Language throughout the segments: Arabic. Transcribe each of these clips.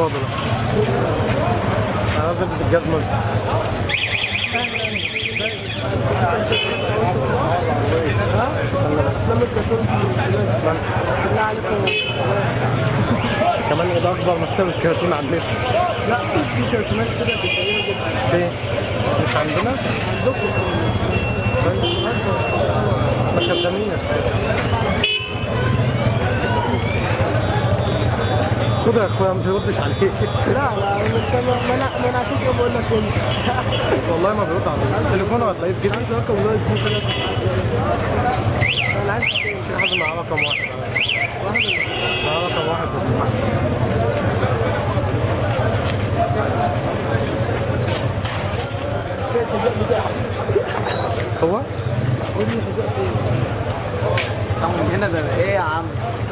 فاضل انا نزلت الجزمة. كمان ده اكبر مكتبة كراتين عندنا. لا في كراتينات كده كبيرة جدا. فين؟ مش عندنا؟ ما خدامينش. خد يا اخويا ما بيردش عليك. لا ما انا عشان كده بقول لك انت. والله ما بيرد عليك. تليفونه هتلاقيه في جيبك. عايز رقم واحد انا عايز في حد معاه رقم واحد. معاه رقم واحد هو؟ من هنا ده ايه يا عم؟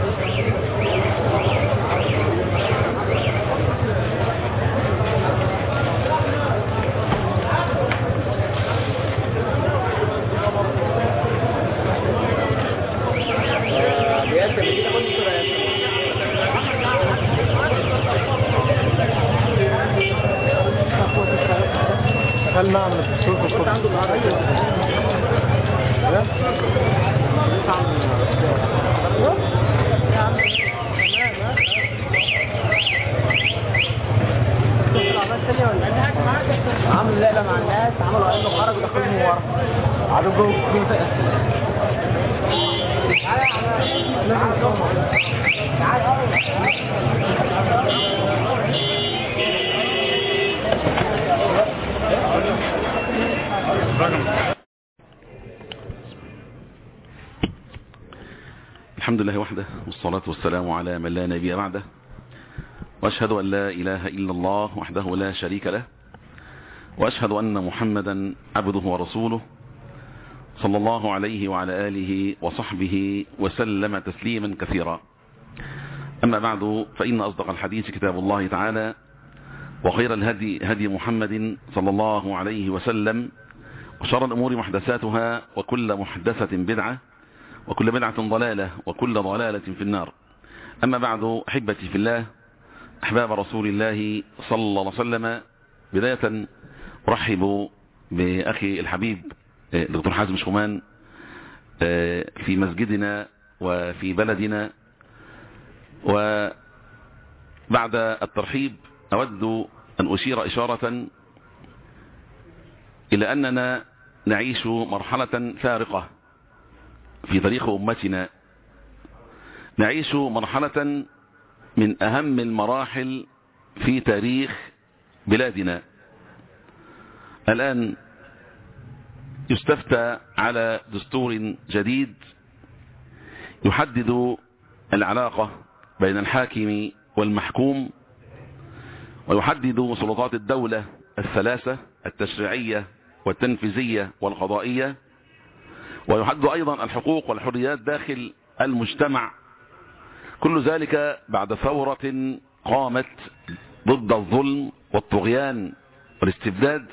هل نعمل الدستور في الصبح؟ عنده النهارده عملوا لعبه مع الناس، عملوا انه خرجوا دخلوا ورا قعدوا جوه. الحمد لله وحده والصلاة والسلام على من لا نبي بعده، وأشهد أن لا إله إلا الله وحده لا شريك له، وأشهد أن محمدا عبده ورسوله صلى الله عليه وعلى آله وصحبه وسلم تسليما كثيرا. أما بعد، فإن أصدق الحديث كتاب الله تعالى، وخير الهدي هدي محمد صلى الله عليه وسلم، وشر الأمور محدثاتها، وكل محدثة بدعة، وكل بدعة ضلالة، وكل ضلالة في النار. أما بعد، أحبتي في الله، أحباب رسول الله صلى الله عليه وسلم، بداية أرحب بأخي الحبيب دكتور حازم شومان في مسجدنا وفي بلدنا. وبعد الترحيب أود أن أشير إشارة إلى أننا نعيش مرحلة فارقة في تاريخ أمتنا، نعيش مرحلة من أهم المراحل في تاريخ بلادنا. الآن يستفتى على دستور جديد يحدد العلاقة بين الحاكم والمحكوم، ويحدد سلطات الدولة الثلاثة: التشريعية والتنفيذية والقضائية، ويحدد أيضا الحقوق والحريات داخل المجتمع. كل ذلك بعد ثورة قامت ضد الظلم والطغيان والاستبداد.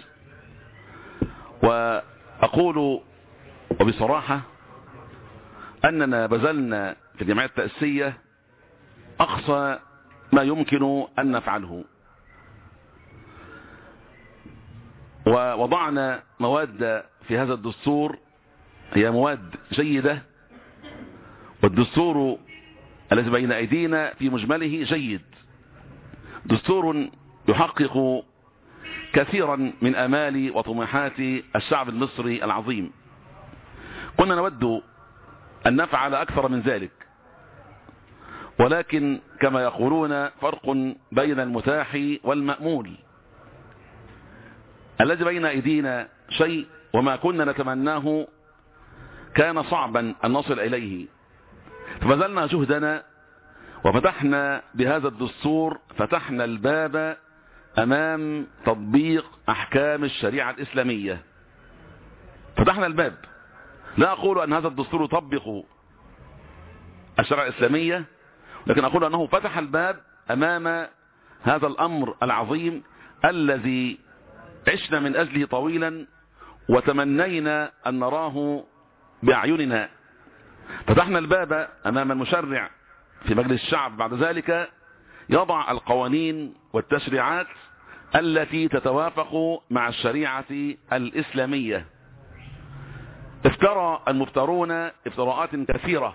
وأقول وبصراحة أننا بذلنا في الجمعية التأسيسية أقصى ما يمكن أن نفعله، ووضعنا مواد في هذا الدستور هي مواد جيدة، والدستور الذي بين أيدينا في مجمله جيد، دستور يحقق كثيرا من آمال وطموحات الشعب المصري العظيم. كنا نود أن نفعل أكثر من ذلك، ولكن كما يقولون فرق بين المتاح والمأمول. الذي بين أيدينا شيء، وما كنا نتمناه كان صعبا أن نصل إليه، فبذلنا جهدنا وفتحنا بهذا الدستور، فتحنا الباب أمام تطبيق أحكام الشريعة الإسلامية. فتحنا الباب. لا أقول أن هذا الدستور يطبق الشريعة الإسلامية، لكن أقول أنه فتح الباب أمام هذا الأمر العظيم الذي عشنا من أجله طويلا وتمنينا أن نراه بأعيننا. فتحنا الباب أمام المشرع في مجلس الشعب بعد ذلك يضع القوانين والتشريعات التي تتوافق مع الشريعة الإسلامية. افترى المفترون افتراءات كثيرة،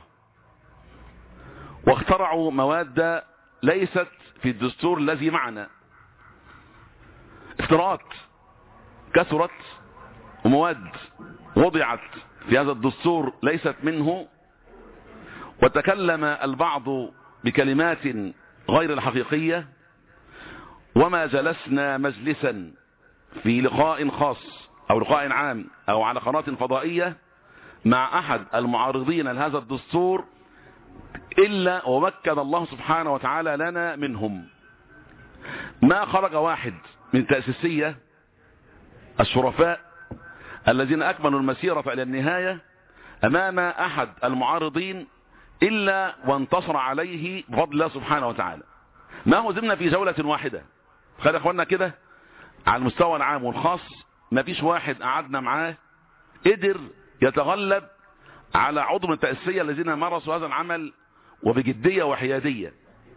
واخترعوا مواد ليست في الدستور الذي معنا. افتراءات كثرت، ومواد وضعت في هذا الدستور ليست منه، وتكلم البعض بكلمات غير الحقيقية. وما جلسنا مجلسا في لقاء خاص أو لقاء عام أو على قناة فضائية مع أحد المعارضين لهذا الدستور إلا ومكن الله سبحانه وتعالى لنا منهم. ما خرج واحد من تأسيسية الشرفاء الذين أكملوا المسيرة إلى النهاية أمام أحد المعارضين إلا وانتصر عليه بفضل الله سبحانه وتعالى. ما هو زمنا في جولة واحدة، خلي أخوانا كده على المستوى العام والخاص، ما فيش واحد قعدنا معاه قدر يتغلب على عضو من التأسيسية الذين مارسوا هذا العمل وبجدية وحيادية.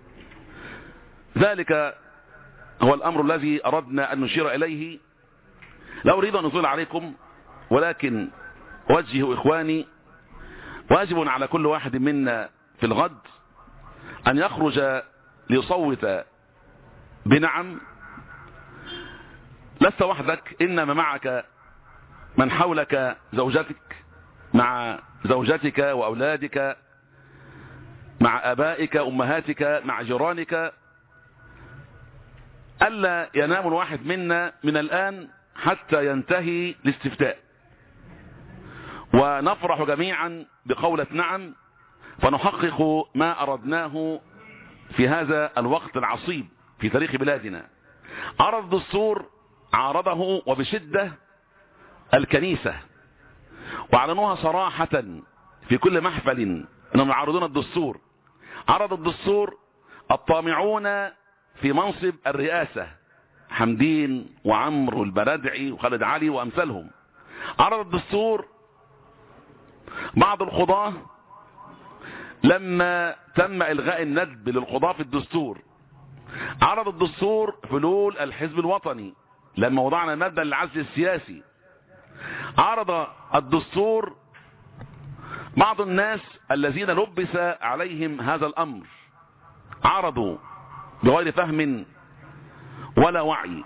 ذلك هو الأمر الذي أردنا أن نشير إليه. لا أريد أن أطيل عليكم، ولكن أوجه إخواني واجب على كل واحد منا في الغد أن يخرج ليصوت بنعم. لست وحدك، إنما معك من حولك، زوجتك، مع زوجتك وأولادك، مع آبائك، أمهاتك، مع جيرانك. ألا ينام الواحد منا من الآن حتى ينتهي الاستفتاء، ونفرح جميعا بقولة نعم، فنحقق ما أردناه في هذا الوقت العصيب في تاريخ بلادنا. عرض الدستور عارضه وبشدة الكنيسة، وأعلنوها صراحة في كل محفل أنهم يعارضون الدستور. عرض الدستور الطامعون في منصب الرئاسة، حمدين وعمرو والبردعي وخالد علي وأمثالهم. عرض الدستور بعض القضاة لما تم إلغاء الندب للقضاة في الدستور. عرض الدستور حلول الحزب الوطني لما وضعنا مادة للعزل السياسي. عرض الدستور بعض الناس الذين لبس عليهم هذا الأمر، عرضوا بغير فهم ولا وعي.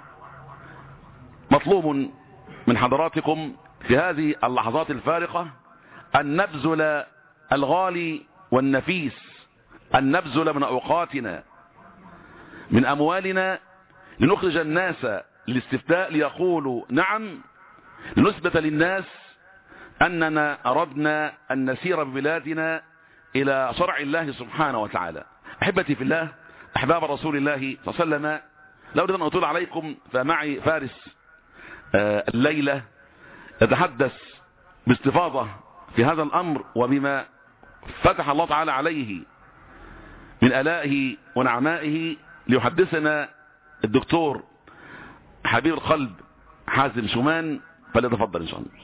مطلوب من حضراتكم في هذه اللحظات الفارقة أن نبذل الغالي والنفيس، أن نبذل من أوقاتنا، من أموالنا، لنخرج الناس للاستفتاء ليقولوا نعم، لنثبت للناس أننا أردنا أن نسير ببلادنا إلى شرع الله سبحانه وتعالى. أحبتي في الله، أحباب رسول الله صلى الله عليه وسلم، لا أريد أن أطول عليكم، فمعي فارس الليلة يتحدث باستفاضة في هذا الأمر وبما فتح الله تعالى عليه من آلائه ونعمائه، ليحدثنا الدكتور حبيب القلب حازم شومان، فليتفضل إن شاء الله.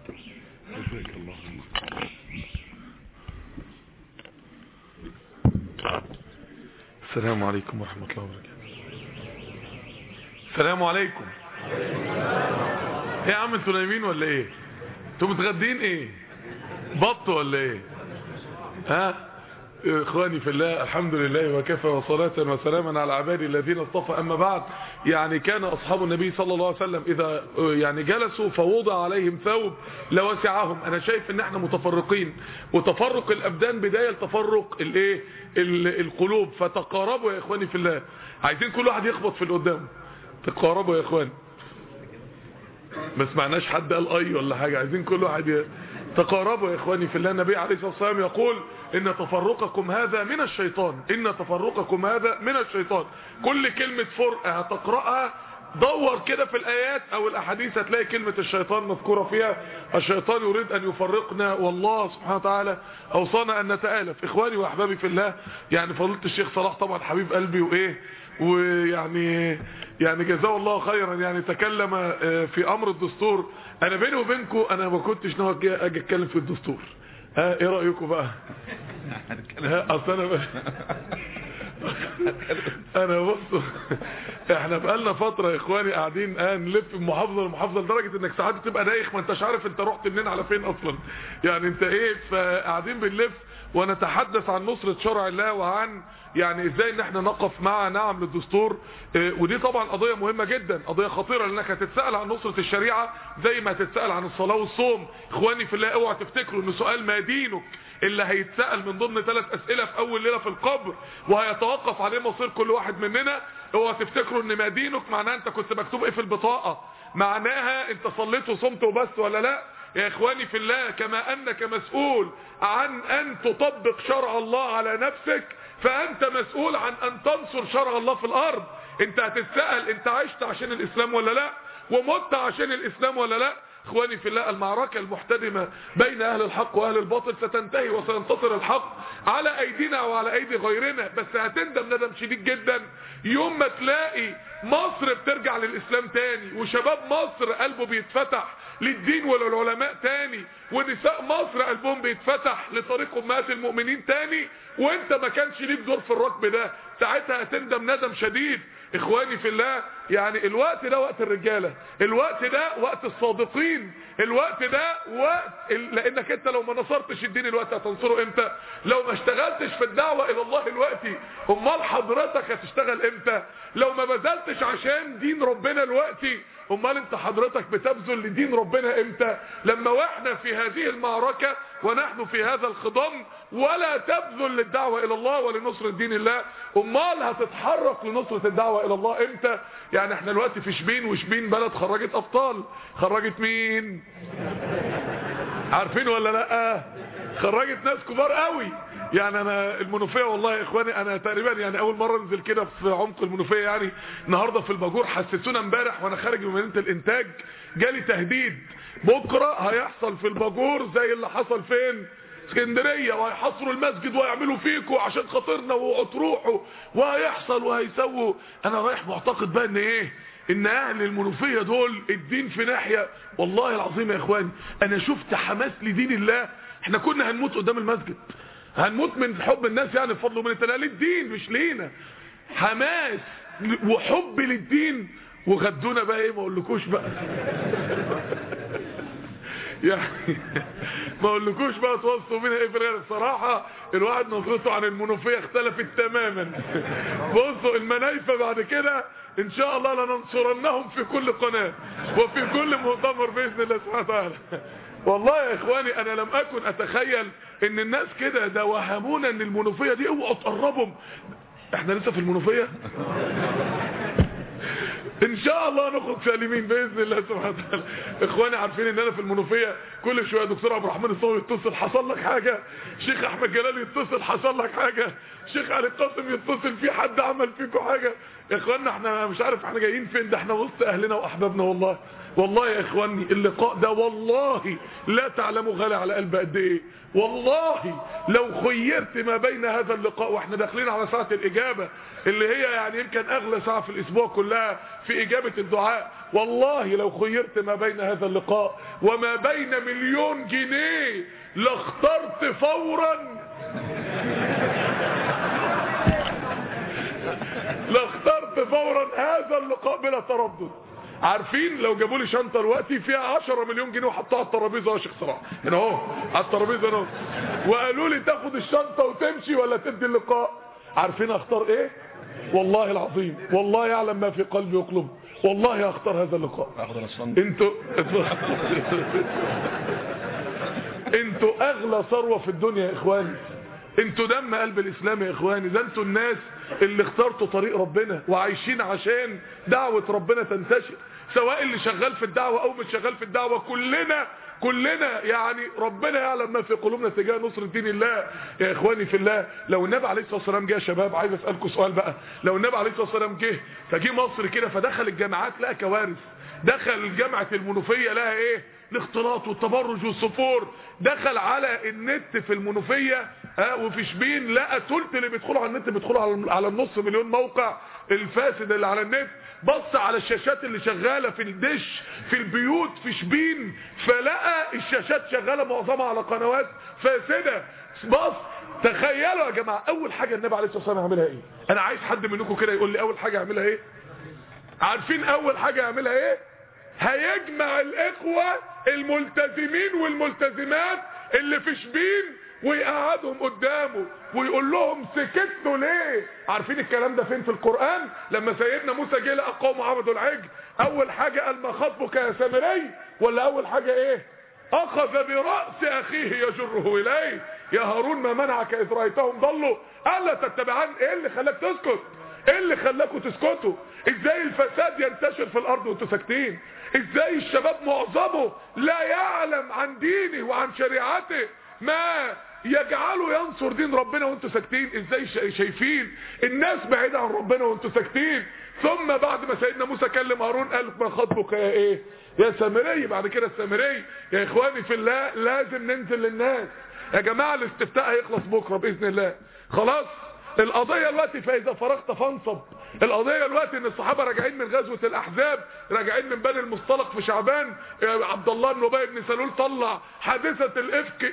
السلام عليكم ورحمة الله وبركاته. السلام عليكم. ايه يا عم، انتوا نايمين ولا ايه؟ انتوا متغدين ايه؟ بط ولا ايه؟ ها؟ اخواني في الله، الحمد لله وكفى وصلاة وسلاما على عبادي الذين اصطفى. اما بعد، يعني كان اصحاب النبي صلى الله عليه وسلم اذا يعني جلسوا فوضع عليهم ثوب لوسعهم. انا شايف ان احنا متفرقين، وتفرق الابدان بداية لتفرق الايه القلوب. فتقاربوا يا اخواني في الله، عايزين كل واحد يخبط في اللي قدامه. تقاربوا يا اخوان، ما سمعناش حد قال اي ولا حاجة. عايزين كل واحد تقاربوا يا اخواني في الله. النبي عليه الصلاة والسلام يقول ان تفرقكم هذا من الشيطان، ان تفرقكم هذا من الشيطان. كل كلمة فرقة هتقرأها دور كده في الايات او الاحاديث، هتلاقي كلمة الشيطان مذكورة فيها. الشيطان يريد ان يفرقنا، والله سبحانه وتعالى اوصانا ان نتآلف. اخواني واحبابي في الله، يعني فضيلة الشيخ صلاح طبعا حبيب قلبي وايه، ويعني جزاه الله خيرا، يعني تكلم في امر الدستور. انا بيني وبينكم انا ما كنتش ناوي اجي اتكلم في الدستور. ايه رايكم بقى؟ اصل انا انا بص، احنا بقالنا فتره يا اخواني قاعدين نلف من محافظه لمحافظه لدرجه انك ساعات بتبقى دايخ ما انتش عارف انت رحت منين على فين اصلا، يعني انت ايه. فقاعدين بنلف ونتحدث عن نصرة شرع الله وعن يعني ازاي ان احنا نقف مع نعم للدستور. ودي طبعا قضية مهمة جدا، قضية خطيرة، لانك هتتسأل عن نصرة الشريعة زي ما هتتسأل عن الصلاة والصوم. اخواني في الله، اوعى تفتكروا ان سؤال ما دينك اللي هيتسأل من ضمن 3 اسئلة في اول ليلة في القبر وهيتوقف عليه مصير كل واحد مننا. اوعى تفتكروا ان ما دينك معناها انت كنت مكتوب ايه في البطاقة، معناها انت صليت وصمت وبس ولا لا. يا اخواني في الله، كما انك مسؤول عن ان تطبق شرع الله على نفسك، فانت مسؤول عن ان تنصر شرع الله في الارض. انت هتتسأل انت عشت عشان الاسلام ولا لا، ومت عشان الاسلام ولا لا. اخواني في الله، المعركة المحتدمة بين اهل الحق واهل الباطل ستنتهي وسينتصر الحق على ايدينا وعلى ايدي غيرنا. بس هتندم ندم شديد جدا يوم ما تلاقي مصر بترجع للاسلام تاني، وشباب مصر قلبه بيتفتح للدين وللعلماء تاني، ونساء مصر قلبهم بيتفتح لطريق امهات المؤمنين تاني، وانت ما كانش ليك دور في الركب ده. ساعتها هتندم ندم شديد. اخواني في الله، يعني الوقت ده وقت الرجالة، الوقت ده وقت الصادقين، الوقت ده وقت لانك انت لو ما نصرتش الدين الوقت هتنصره امتى؟ لو ما اشتغلتش في الدعوة الى الله الوقت، امال حضرتك هتشتغل امتى؟ لو ما بذلتش عشان دين ربنا الوقت، امال انت حضرتك بتبذل لدين ربنا امتى؟ لما واحنا في هذه المعركة ونحن في هذا الخضم ولا تبذل للدعوة الى الله ولنصر دين الله، امال هتتحرك لنصرة الدعوة الى الله امتى؟ يعني احنا الوقت في شبين، وشبين بلد خرجت ابطال. خرجت مين؟ عارفين ولا لا؟ خرجت ناس كبار قوي. يعني انا المنوفيه والله يا اخواني، انا تقريبا يعني اول مره انزل كده في عمق المنوفيه. يعني النهارده في الباجور حسسونا امبارح وانا خارج من مدينه الانتاج جالي تهديد، بكره هيحصل في الباجور زي اللي حصل فين؟ اسكندريه، وهيحصروا المسجد ويعملوا فيكوا عشان خاطرنا وتروحوا، وهيحصل وهيسووا. انا رايح معتقد بقى ان ايه؟ ان اهل المنوفيه دول الدين في ناحيه. والله العظيم يا اخواني انا شفت حماس لدين الله. احنا كنا هنموت قدام المسجد، هنموت من حب الناس يعني بفضل من الله للدين مش لينا. حماس وحب للدين، وغدونا بقى ايه؟ ما اقولكوش بقى يعني ما اقولكوش بقى توصوا بينا ايه في الغير. الصراحة الواحد نظرته عن المنوفية اختلفت تماما. بصوا المنايفة بعد كده ان شاء الله لننصرنهم في كل قناة وفي كل مؤتمر باذن الله سبحانه وتعالى. والله يا اخواني انا لم اكن اتخيل ان الناس كده ده وهمونا ان المنوفية دي اوعوا تقربهم. احنا لسه في المنوفية ان شاء الله نخرج سالمين باذن الله سبحانه وتعالى. اخواني عارفين ان انا في المنوفيه كل شويه دكتور عبد الرحمن الصاوي يتصل حصل لك حاجه، شيخ احمد جلال يتصل حصل لك حاجه، شيخ علي القاسم يتصل في حد عمل فيكم حاجه. يا اخوانا احنا مش عارف احنا جايين فين، ده احنا وسط اهلنا واحبابنا. والله والله يا اخواني اللقاء ده والله لا تعلموا غالي على قلب قد ايه. والله لو خيرت ما بين هذا اللقاء، واحنا داخلين على ساعة الاجابة اللي هي يعني يمكن اغلى ساعة في الاسبوع كلها في اجابة الدعاء، والله لو خيرت ما بين هذا اللقاء وما بين 1,000,000 جنيه لاخترت فورا هذا اللقاء بلا تردد. عارفين لو جابوا لي شنطه دلوقتي فيها 10 مليون جنيه وحطوها على الترابيزه يا شيخ صلاح هنا اهو على الترابيزه هنا، وقالوا لي تاخد الشنطه وتمشي ولا تدي اللقاء، عارفين اختار ايه؟ والله العظيم والله يعلم ما في قلبي وقلبي، والله هختار هذا اللقاء. انتوا اغلى ثروه في الدنيا يا اخواني، انتوا دم قلب الاسلام يا اخواني. ده انتوا الناس اللي اخترتوا طريق ربنا وعايشين عشان دعوة ربنا تنتشر، سواء اللي شغال في الدعوة او مش شغال في الدعوة. كلنا يعني ربنا يعلم ما في قلوبنا تجاه نصر دين الله. يا اخواني في الله، لو النبي عليه الصلاة والسلام جه يا شباب، عايز اسألكم سؤال بقى، لو النبي عليه الصلاة والسلام فجه مصر كده فدخل الجامعات لقى كوارث، دخل جامعة المنوفية لها ايه؟ الاختلاط والتبرج والصفور، دخل على النت في المنوفية وفي شبين لقى ثلث اللي بيدخلوا على النت بيدخلوا على النص مليون موقع الفاسد اللي على النت. بص على الشاشات اللي شغالة في الدش في البيوت في شبين، فلقى الشاشات شغالة معظمها على قنوات فاسدة. بص تخيلوا يا جماعه اول حاجه النبي عليه الصلاه والسلام يعملها ايه؟ انا عايز حد منكم كده يقول لي اول حاجه يعملها ايه؟ عارفين اول حاجه يعملها ايه؟ هيجمع الاخوه الملتزمين والملتزمات اللي في شبين ويقعدهم قدامه ويقول لهم سكتوا ليه؟ عارفين الكلام ده فين في القرآن؟ لما سيدنا موسى جه لقى قومه عبدوا العجل، اول حاجة قال ما خطبك يا سامري؟ ولا اول حاجة ايه؟ اخذ برأس اخيه يجره اليه، يا هارون ما منعك اذ رأيتهم ضلوا الا تتبعان؟ ايه اللي خلاك تسكت؟ ايه اللي خلاكوا تسكتوا؟ ازاي الفساد ينتشر في الارض وانتوا ساكتين؟ ازاي الشباب معظمه لا يعلم عن دينه وعن شريعته ما يجعله ينصر دين ربنا وانتوا ساكتين؟ ازاي شايفين الناس بعيدة عن ربنا وانتوا ساكتين؟ ثم بعد ما سيدنا موسى كلم هارون قال ما خطبك يا ايه؟ يا سامري. بعد كده السامري يا اخواني في الله لازم ننزل للناس يا جماعة. الاستفتاء هيخلص بكرة بإذن الله. خلاص القضية الوقت فإذا فرغت فانصب. القضية الوقت ان الصحابة راجعين من غزوة الاحزاب، راجعين من بني المصطلق في شعبان، عبد الله بن ابي بن سلول طلع حادثة الافك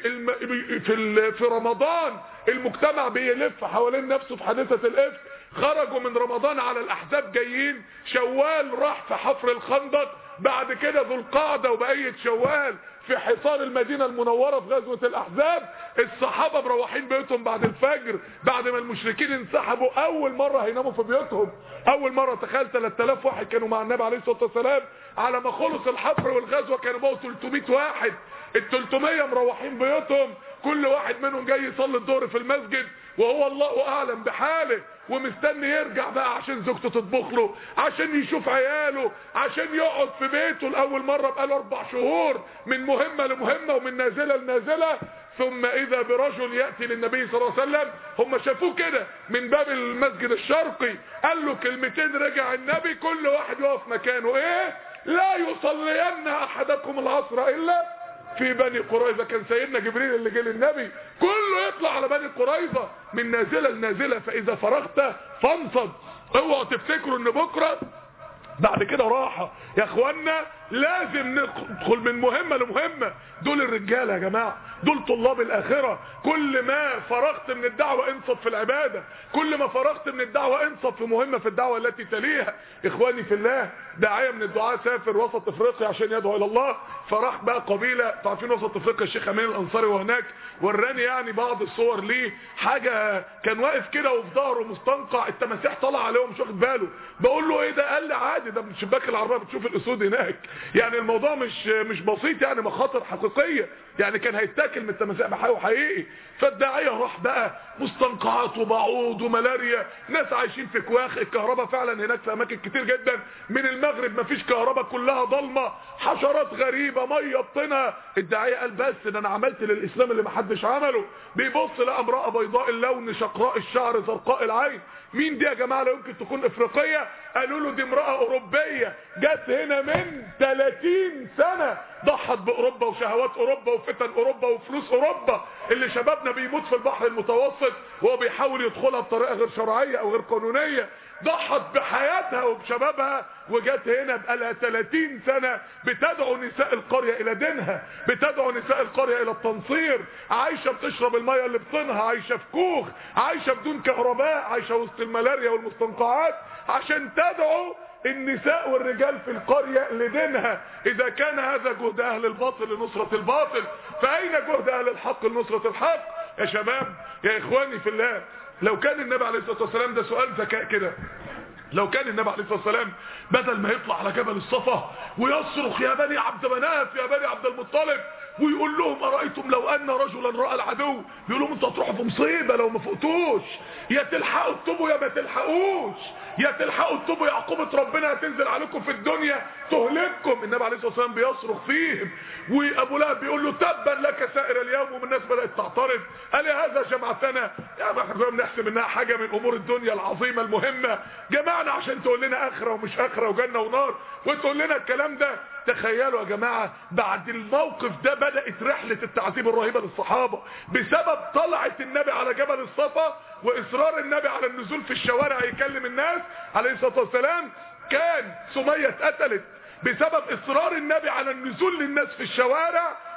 في رمضان، المجتمع بيلف حوالين نفسه في حادثة الافك. خرجوا من رمضان على الاحزاب جايين، شوال راح في حفر الخندق، بعد كده ذو القعدة وبقية شوال في حصار المدينة المنورة في غزوة الاحزاب. الصحابة مروحين بيوتهم بعد الفجر بعد ما المشركين انسحبوا. اول مرة هيناموا في بيوتهم، اول مرة. تخيل 3000 واحد كانوا مع النبي عليه الصلاة والسلام، على ما خلص الحفر والغزوة كانوا بقوا 300 واحد. ال 300 مروحين بيوتهم، كل واحد منهم جاي يصلي الظهر في المسجد وهو الله اعلم بحاله، ومستني يرجع بقى عشان زوجته تطبخ له، عشان يشوف عياله، عشان يقعد في بيته لاول مره بقاله 4 شهور، من مهمه لمهمه ومن نازله لنازله. ثم اذا برجل ياتي للنبي صلى الله عليه وسلم، هم شافوه كده من باب المسجد الشرقي، قال له كلمتين، رجع النبي كل واحد يقف مكانه. ايه؟ لا يصلين احدكم العصر الا في بني قريظة. كان سيدنا جبريل اللي جه للنبي كله يطلع على بني قريظة من نازلة لنازلة. فإذا فرغت فانصب. اوعوا تفتكروا ان بكرة بعد كده راحة يا اخوانا، لازم ندخل من مهمة لمهمة. دول الرجالة يا جماعة، دول طلاب الاخرة. كل ما فرغت من الدعوة انصب في العبادة، كل ما فرغت من الدعوة انصب في مهمة في الدعوة التي تليها. اخواني في الله، داعية من الدعاة سافر وسط افريقيا عشان يدعو الى الله، فراح بقى قبيلة. تعرفين وسط افريقيا الشيخ امين الانصاري وهناك وراني يعني بعض الصور ليه، حاجة كان واقف كده وفي ظهره مستنقع التماسيح طلع عليهم مش واخد باله. بقول له ايه ده؟ قال لي عادي، ده من شباك العربية بتشوف الاسود هناك. يعني الموضوع مش بسيط، يعني مخاطر حقيقية، يعني كان هيتاكل من التماسيح بحاجه حقيقي. فالداعيه راح بقى مستنقعات وبعوض وملاريا، ناس عايشين في كواخ. الكهرباء فعلا هناك في اماكن كتير جدا من المغرب مفيش كهرباء، كلها ضلمه، حشرات غريبه، ميه بطنها. الداعيه قال بس ده انا عملت للاسلام اللي محدش عمله. بيبص لقى امراه بيضاء اللون، شقراء الشعر، زرقاء العين. مين دي يا جماعه؟ لا يمكن تكون افريقيه. قالوا له دي امراه اوروبيه جت هنا من 30 سنه، ضحت باوروبا وشهوات اوروبا وفتن اوروبا وفلوس اوروبا اللي شبابنا بيموت في البحر المتوسط وهو بيحاول يدخلها بطريقه غير شرعيه او غير قانونيه. ضحت بحياتها وبشبابها وجت هنا بقالها 30 سنه بتدعو نساء القريه الى دينها، بتدعو نساء القريه الى التنصير. عايشه بتشرب الميه اللي بطنها، عايشه في كوخ، عايشه بدون كهرباء، عايشه وسط الملاريا والمستنقعات، عشان تدعو النساء والرجال في القرية لدينها. اذا كان هذا جهد اهل الباطل لنصرة الباطل، فاين جهد اهل الحق لنصرة الحق؟ يا شباب يا اخواني في الله، لو كان النبي عليه الصلاة والسلام، ده سؤال ذكاء كده، لو كان النبي عليه الصلاة والسلام بدل ما يطلع على جبل الصفا ويصرخ يا بني عبد مناف يا بني عبد المطلب ويقول لهم أرأيتم لو أن رجلا رأى العدو، يقول لهم انتوا هتروحوا في مصيبة لو ما فقتوش، يا تلحقوا تتوبوا يا ما تلحقوش، يا تلحقوا تتوبوا يا عقوبة ربنا هتنزل عليكم في الدنيا تهلككم. النبي عليه الصلاة والسلام بيصرخ فيهم، وأبو لهب بيقول له تبا لك سائر اليوم، والناس بدأت تعترض. قال يا هذا جمعتنا، يا احنا كنا بنحسب انها حاجة من امور الدنيا العظيمة المهمة، جمعنا عشان تقول لنا اخرة ومش اخرة وجنة ونار وتقول لنا الكلام ده. تخيلوا يا جماعة بعد الموقف ده بدأت رحلة التعذيب الرهيبة للصحابة بسبب طلعة النبي على جبل الصفا واصرار النبي على النزول في الشوارع يكلم الناس عليه الصلاة والسلام. كان سمية اتقتلت بسبب اصرار النبي على النزول للناس في الشوارع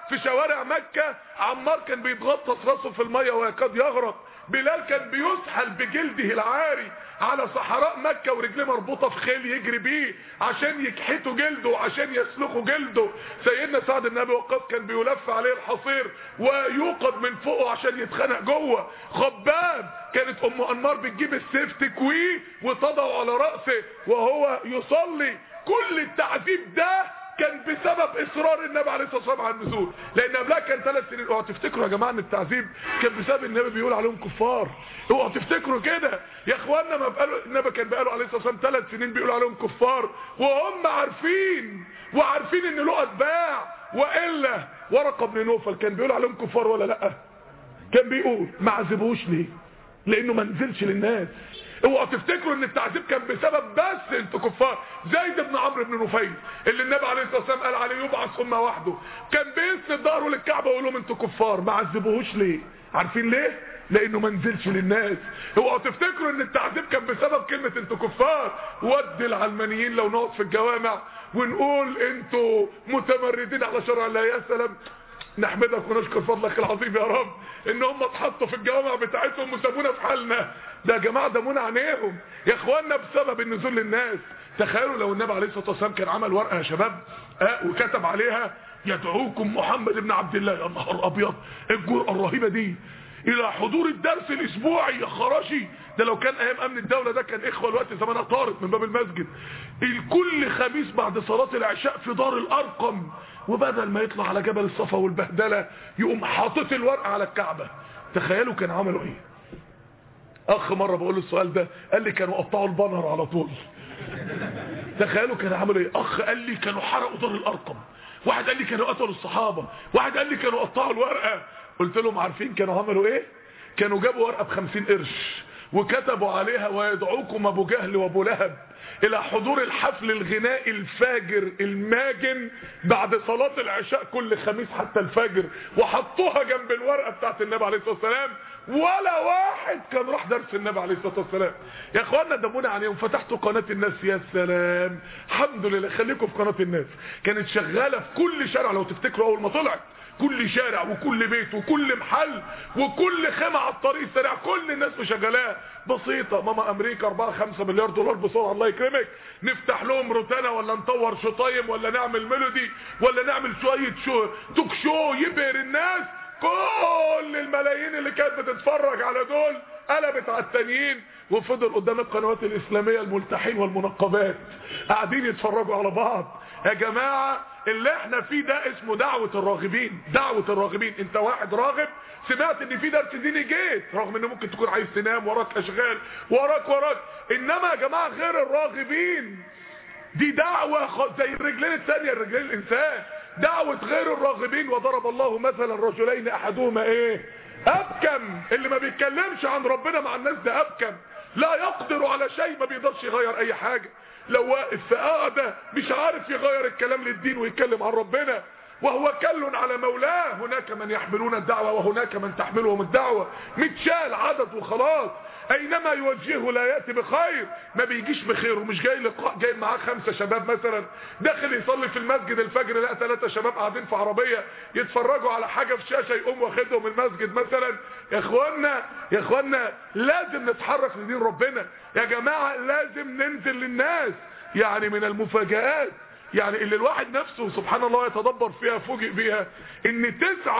في شوارع مكة. عمار كان بيتغطس راسه في المية ويكاد يغرق. بلال كان بيسحل بجلده العاري على صحراء مكة ورجليه مربوطة في خيل يجري بيه عشان يكحتوا جلده وعشان يسلخوا جلده. سيدنا سعد بن ابي وقاص كان بيلف عليه الحصير ويوقد من فوقه عشان يتخنق جوه. خباب كانت ام انمار بتجيب السيف تكويه وتضعه على رأسه وهو يصلي. كل التعذيب ده كان بسبب اصرار النبي عليه الصلاه والسلام على النزول، لان قبلها كان 3 سنين. اوعوا تفتكروا يا جماعه ان التعذيب كان بسبب النبي بيقول عليهم كفار. اوعوا تفتكروا كده يا اخوانا. ما بقالوا النبي كان بقاله عليه الصلاه والسلام 3 سنين بيقول عليهم كفار وهم عارفين ان له اتباع. والا ورقه بن نوفل كان بيقول عليهم كفار ولا لا؟ كان بيقول ما عذبوش ليه؟ لانه ما نزلش للناس. اوعوا تفتكروا ان التعذيب كان بسبب بس انتوا كفار. زيد بن عمرو بن نفيل اللي النبي عليه الصلاه والسلام قال عليه يبعث امه وحده، كان بيسند ظهره للكعبه ويقول لهم انتوا كفار. ما عذبوهوش ليه؟ عارفين ليه؟ لانه ما نزلش للناس. اوعوا تفتكروا ان التعذيب كان بسبب كلمه انتوا كفار. ود العلمانيين لو نقعد في الجوامع ونقول انتوا متمردين على شرع الله، يا سلام، نحمدك ونشكر فضلك العظيم يا رب ان هم اتحطوا في الجوامع بتاعتهم وسابونا في حالنا. ده يا جماعه ده منع عينيهم يا اخوانا بسبب النزول للناس. تخيلوا لو النبي عليه الصلاه والسلام كان عمل ورقه يا شباب وكتب عليها يدعوكم محمد بن عبد الله. يا نهار ابيض، الجرأه الرهيبه دي الى حضور الدرس الاسبوعي يا خراشي. ده لو كان ايام امن الدوله ده كان اخوه الوقت زمانها طارت من باب المسجد. الكل خميس بعد صلاه العشاء في دار الارقم، وبدل ما يطلع على جبل الصفا والبهدله يقوم حاطط الورقه على الكعبه. تخيلوا كان عملوا ايه؟ اخ مره بقول له السؤال ده قال لي كانوا قطعوا البانر على طول. تخيلوا كانوا عملوا ايه؟ اخ قال لي كانوا حرقوا دار الارقم، واحد قال لي كانوا قتلوا الصحابه، واحد قال لي كانوا قطعوا الورقه. قلت لهم عارفين كانوا عملوا ايه؟ كانوا جابوا ورقه ب50 قرش وكتبوا عليها ويدعوكم ابو جهل وابو لهب الى حضور الحفل الغنائي الفاجر الماجن بعد صلاة العشاء كل خميس حتى الفجر، وحطوها جنب الورقة بتاعت النبي عليه الصلاة والسلام. ولا واحد كان راح درس النبي عليه الصلاة والسلام. يا اخوانا دمونا عليهم. فتحتوا قناة الناس، يا سلام، الحمد لله. خليكم في قناة الناس، كانت شغالة في كل شارع لو تفتكروا اول ما طلعت. كل شارع وكل بيت وكل محل وكل خيمة على الطريق السريع كل الناس مشغلاه. بسيطة، ماما امريكا 4-5 مليار دولار بسرعة الله يكرمك، نفتح لهم روتانا ولا نطور شطايم ولا نعمل ميلودي ولا نعمل شوية توك شو يبهر الناس. كل الملايين اللي كانت بتتفرج على دول قلبت على التانيين، وفضل قدام القنوات الاسلامية الملتحين والمنقبات قاعدين يتفرجوا على بعض. يا جماعة اللي احنا فيه ده اسمه دعوة الراغبين. دعوة الراغبين، انت واحد راغب سمعت ان في درس ديني جيت، رغم ان ممكن تكون عايز تنام وراك اشغال وراك. انما يا جماعة غير الراغبين دي دعوة زي الرجلين الثانية الرجلين الانسان. دعوة غير الراغبين. وضرب الله مثلا رجلين احدهما ايه؟ ابكم. اللي ما بيتكلمش عن ربنا مع الناس ده ابكم، لا يقدر على شيء، ما بيقدرش يغير اي حاجة. لو واقف في قاعدة مش عارف يغير الكلام للدين ويتكلم عن ربنا، وهو كل على مولاه. هناك من يحملون الدعوة وهناك من تحملهم الدعوة. متشال عدد وخلاص. اينما يوجهه لا يأتي بخير، ما بيجيش بخير. ومش جاي لقاء جاي معاه 5 شباب مثلا داخل يصلي في المسجد الفجر لقى 3 شباب قاعدين في عربية يتفرجوا على حاجة في شاشة يقوم واخدهم المسجد مثلا. يا اخوانا لازم نتحرك لدين ربنا يا جماعة، لازم ننزل للناس. يعني من المفاجآت يعني اللي الواحد نفسه سبحان الله يتدبر فيها فوجئ بيها ان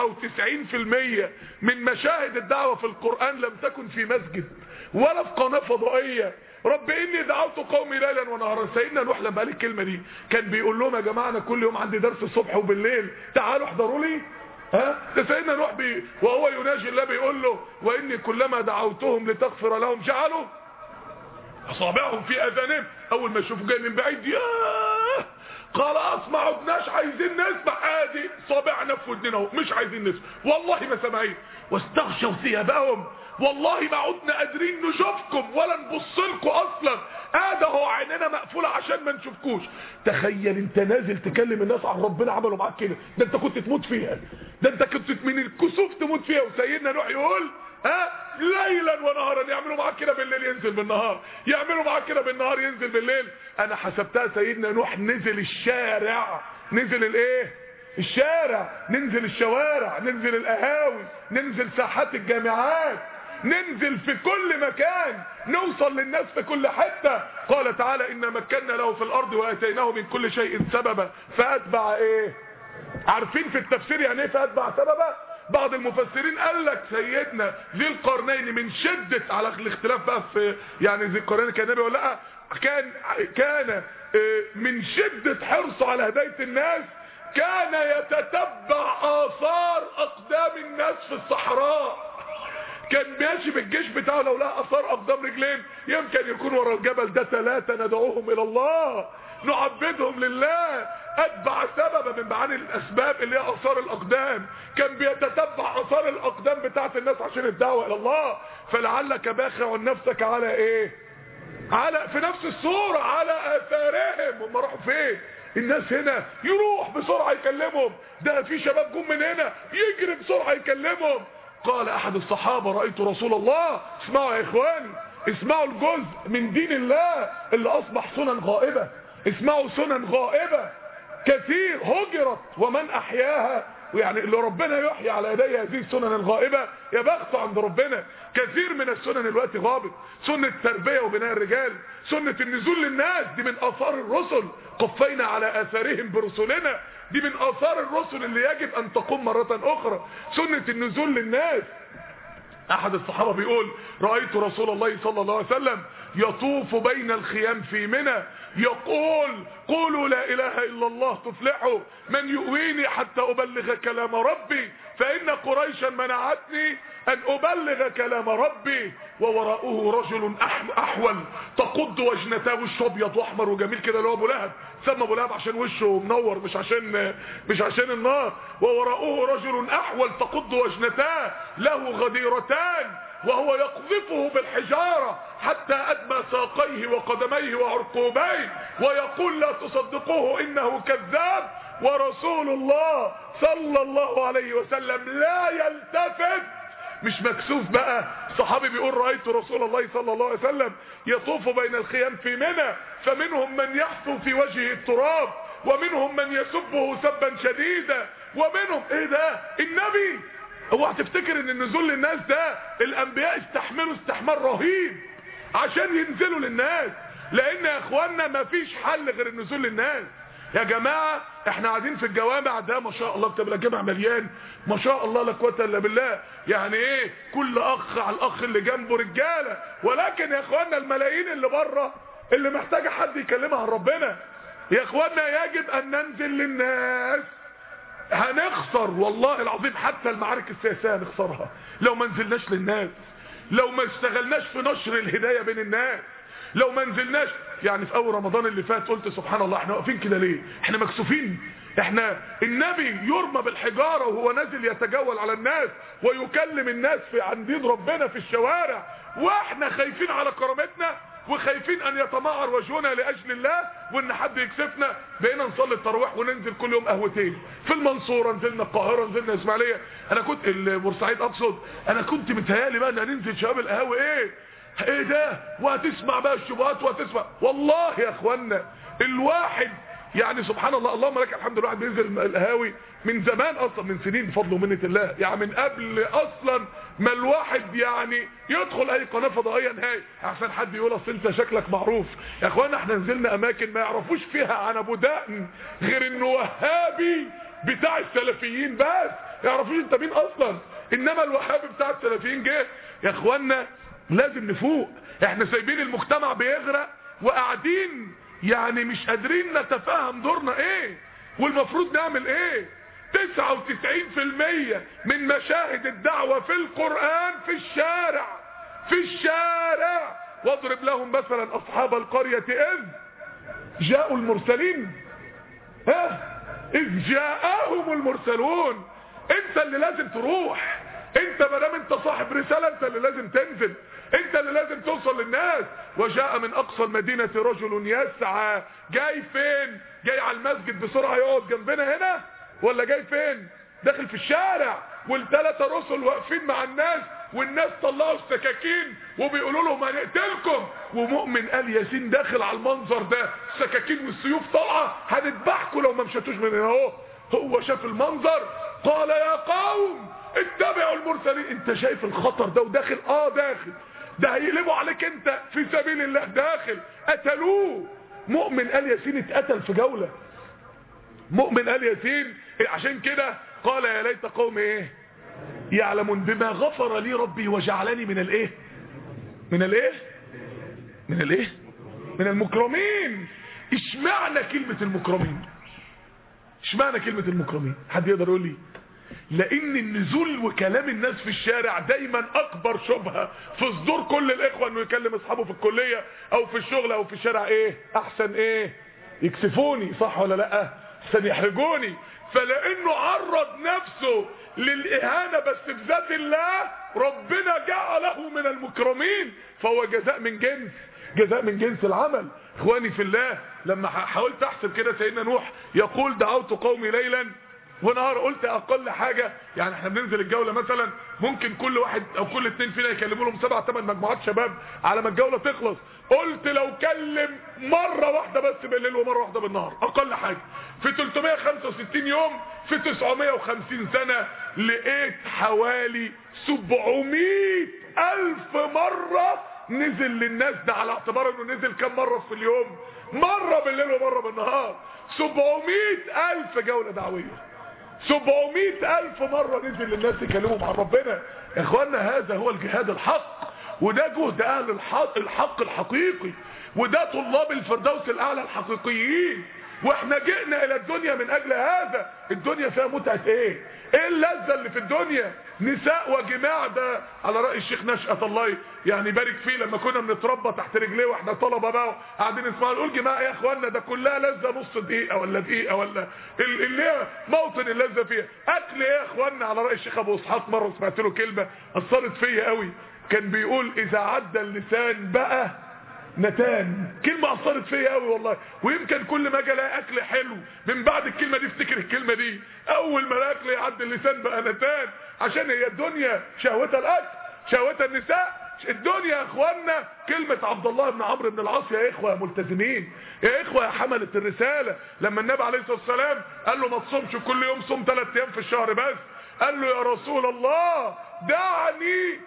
99% من مشاهد الدعوة في القرآن لم تكن في مسجد ولا في قناة فضائية. رب اني دعوت قومي ليلا ونهارا. سيدنا نوح لما قال الكلمة دي كان بيقول لهم يا جماعة انا كل يوم عندي درس الصبح وبالليل، تعالوا احضروا لي. ده سيدنا نوح وهو يناجي الله بيقول له واني كلما دعوتهم لتغفر لهم جعلوا اصابعهم في اذانهم. اول ما يشوفوا جاي من بعيد خلاص ما عدناش عايزين نسمع، ادي صابعنا في ودننا مش عايزين نسمع، والله ما سامعين. واستغشوا ثيابهم، والله ما عدنا قادرين نشوفكم ولا نبص لكم اصلا، اهو عيننا مقفوله عشان ما نشوفكوش. تخيل انت نازل تكلم الناس عن ربنا عملوا معاك كده، ده انت كنت تموت فيها، ده انت كنت من الكسوف تموت فيها. وسيدنا نوح يقول ليلا ونهارا، يعملوا معاك كده بالليل ينزل بالنهار، يعملوا معاك كده بالنهار ينزل بالليل. انا حسبتها سيدنا نوح نزل الشارع، نزل الايه؟ الشارع، ننزل الشوارع، ننزل القهاوي، ننزل ساحات الجامعات، ننزل في كل مكان، نوصل للناس في كل حتة. قال تعالى إن مكنا له في الأرض وآتيناه من كل شيء سببا فأتبع ايه؟ عارفين في التفسير يعني ايه فأتبع سببا؟ بعض المفسرين قال لك سيدنا ذي القرنين من شدة، على الاختلاف بقى في يعني ذي القرنين كان نبي ولا لا، كان من شدة حرصه على هداية الناس كان يتتبع آثار أقدام الناس في الصحراء. كان ماشي بالجيش بتاعه لو لقى اثار اقدام رجلين يمكن يكون ورا الجبل ده 3 ندعوهم الى الله نعبدهم لله. اتبع سببا من معاني الاسباب اللي هي اثار الاقدام، كان بيتتبع اثار الاقدام بتاعت الناس عشان الدعوه الى الله. فلعلك باخع نفسك على ايه؟ على في نفس الصوره على اثارهم. هم راحوا فين؟ الناس هنا يروح بسرعه يكلمهم، ده في شباب جم من هنا يجري بسرعه يكلمهم. قال احد الصحابة رأيت رسول الله، اسمعوا يا اخواني، اسمعوا الجزء من دين الله اللي اصبح سنن غائبة، اسمعوا سنن غائبة كثير هجرت ومن احياها، ويعني اللي ربنا يحيي على يدي هذه السنن الغائبة يا بخته عند ربنا. كثير من السنن الوقت غابت، سنة التربية وبناء الرجال، سنة النزول للناس دي من اثار الرسل، قفينا على اثارهم برسلنا، دي من اثار الرسل اللي يجب ان تقوم مرة اخرى، سنة النزول للناس. احد الصحابة بيقول رأيت رسول الله صلى الله عليه وسلم يطوف بين الخيام في منى يقول قولوا لا اله الا الله تفلحوا، من يؤويني حتى ابلغ كلام ربي فان قريشا منعتني ان ابلغ كلام ربي. ووراءه رجل احول تقض وجنتاه، وشه ابيض واحمر وجميل كده اللي هو ابو لهب، سمى ابو لهب عشان وشه منور مش عشان النار. ووراءه رجل احول تقض وجنتاه له غديرتان وهو يقذفه بالحجارة حتى أدمى ساقيه وقدميه وعرقوبيه ويقول لا تصدقوه إنه كذاب. ورسول الله صلى الله عليه وسلم لا يلتفت، مش مكسوف بقى. صحابي بيقول رأيت رسول الله صلى الله عليه وسلم يطوف بين الخيام في منى فمنهم من يحثو في وجهه التراب ومنهم من يسبه سبا شديدا ومنهم ايه ده النبي. اوعى تفتكر ان النزول للناس ده الانبياء استحملوا استحمال رهيب عشان ينزلوا للناس، لان يا اخوانا مفيش حل غير النزول للناس. يا جماعة احنا قاعدين في الجوامع ده ما شاء الله بتبقى الجامع مليان ما شاء الله لا قوه الا بالله، يعني ايه كل اخ على الاخ اللي جنبه رجاله، ولكن يا اخوانا الملايين اللي بره اللي محتاجه حد يكلمها عن ربنا. يا اخوانا يجب ان ننزل للناس. هنخسر والله العظيم حتى المعارك السياسية هنخسرها لو ما نزلناش للناس، لو ما اشتغلناش في نشر الهداية بين الناس، لو ما نزلناش. يعني في اول رمضان اللي فات قلت سبحان الله احنا واقفين كده ليه؟ احنا مكسوفين. احنا النبي يرمى بالحجارة وهو نازل يتجول على الناس ويكلم الناس عن دين ربنا في الشوارع، واحنا خايفين على كرامتنا وخايفين ان يتمعر وجهنا لاجل الله وان حد يكسفنا. بقينا نصلي التراويح وننزل كل يوم قهوتين في المنصوره، نزلنا القاهره، نزلنا اسماعيليه، انا كنت بورسعيد اقصد، انا كنت متهيالي بقى ان هننزل شباب القهاوي ايه ده، وهتسمع بقى الشبهات وهتسمع. والله يا اخوانا الواحد يعني سبحان الله اللهم لك الحمد، الواحد بينزل القهاوي من زمان اصلا، من سنين بفضل ومنه الله، يعني من قبل اصلا ما الواحد يعني يدخل اي قناه فضائيه نهائي عشان حد يقول اصل انت شكلك معروف. يا اخوانا احنا نزلنا اماكن ما يعرفوش فيها عن ابو دقن غير انه وهابي بتاع السلفيين، بس يعرفوش انت مين اصلا، انما الوهابي بتاع السلفيين جه. يا اخوانا لازم نفوق، احنا سايبين المجتمع بيغرق وقاعدين يعني مش قادرين نتفهم دورنا ايه والمفروض نعمل ايه. 99% من مشاهد الدعوة في القرآن في الشارع. واضرب لهم مثلا اصحاب القرية اذ جاءوا المرسلين، اذ جاءهم المرسلون. انت اللي لازم تروح، انت مادام انت صاحب رسالة انت اللي لازم تنزل، انت اللي لازم توصل للناس. وجاء من اقصى المدينة رجل يسعى، جاي فين؟ جاي على المسجد بسرعة يقعد جنبنا هنا، ولا جاي فين؟ داخل في الشارع والثلاثة رسل واقفين مع الناس والناس طلعوا السكاكين وبيقولوا لهم هنقتلكم، ومؤمن آل ياسين داخل على المنظر ده، السكاكين والسيوف طالعه هنذبحكم لو ما مشيتوش من هنا اهو. هو شاف المنظر قال يا قوم اتبعوا المرسلين. انت شايف الخطر ده وداخل؟ داخل، ده هيقلبوا عليك انت في سبيل الله، داخل قتلوه. مؤمن آل ياسين اتقتل في جولة، مؤمن آل ياسين. عشان كده قال يا ليت قوم ايه يعلمون بما غفر لي ربي وجعلني من الايه من الايه من الايه من المكرمين. اشمعنى كلمة المكرمين؟ اشمعنى كلمة المكرمين؟ حد يقدر يقول لي؟ لان النزول وكلام الناس في الشارع دايما اكبر شبهة في صدور كل الاخوة، انه يكلم اصحابه في الكلية او في الشغل او في الشارع ايه احسن ايه يكسفوني، صح ولا لا؟ احسن يحرجوني. فلانه عرض نفسه للاهانة بس بذات الله ربنا جعله من المكرمين، فهو جزاء من جنس العمل. اخواني في الله، لما حاولت احسب كده سيدنا نوح يقول دعوت قومي ليلا ونهار، قلت اقل حاجة يعني احنا بننزل الجولة مثلا ممكن كل واحد او كل اتنين فينا يكلموا لهم 7 8 مجموعات شباب على ما الجولة تخلص. قلت لو كلم مرة واحدة بس بالليل ومرة واحدة بالنهار اقل حاجة في 365 يوم في 950 سنة لقيت حوالي 700,000 مرة نزل للناس، ده على اعتبار انه نزل كم مرة في اليوم؟ مرة بالليل ومرة بالنهار. 700,000 جولة دعوية، 700,000 مرة نزل للناس يكلموا مع ربنا. يا اخوانا هذا هو الجهاد الحق، وده جهد اهل الحق الحقيقي، وده طلاب الفردوس الاعلى الحقيقيين. واحنا جئنا الى الدنيا من اجل هذا. الدنيا فيها متعة ايه اللذة اللي في الدنيا؟ نساء وجماع. ده على رأي الشيخ نشأت الله يعني يبارك فيه، لما كنا بنتربى تحت رجليه واحنا طلبة بقى قاعدين نسمع نقول جماعة يا اخوانا ده كلها لذة نص دقيقة ولا دقيقة ولا اللي موطن اللذة فيها اكل ايه يا اخوانا. على رأي الشيخ ابو اسحاق مرة سمعت له كلمة اثرت فيا قوي، كان بيقول اذا عدى اللسان بقى نتان. كلمة اثرت فيا قوي والله، ويمكن كل ما اجي الاقي اكل حلو من بعد الكلمة دي افتكر الكلمة دي. اول ما الاكل يعدي اللسان بقى نتان، عشان هي الدنيا شهوتها الاكل شهوتها النساء. الدنيا يا اخوانا كلمة عبد الله بن عمرو بن العاص يا اخوة يا ملتزمين، يا اخوة يا حملة الرسالة، لما النبي عليه الصلاة والسلام قال له ما تصومش كل يوم، صوم 3 ايام في الشهر بس. قال له يا رسول الله دعني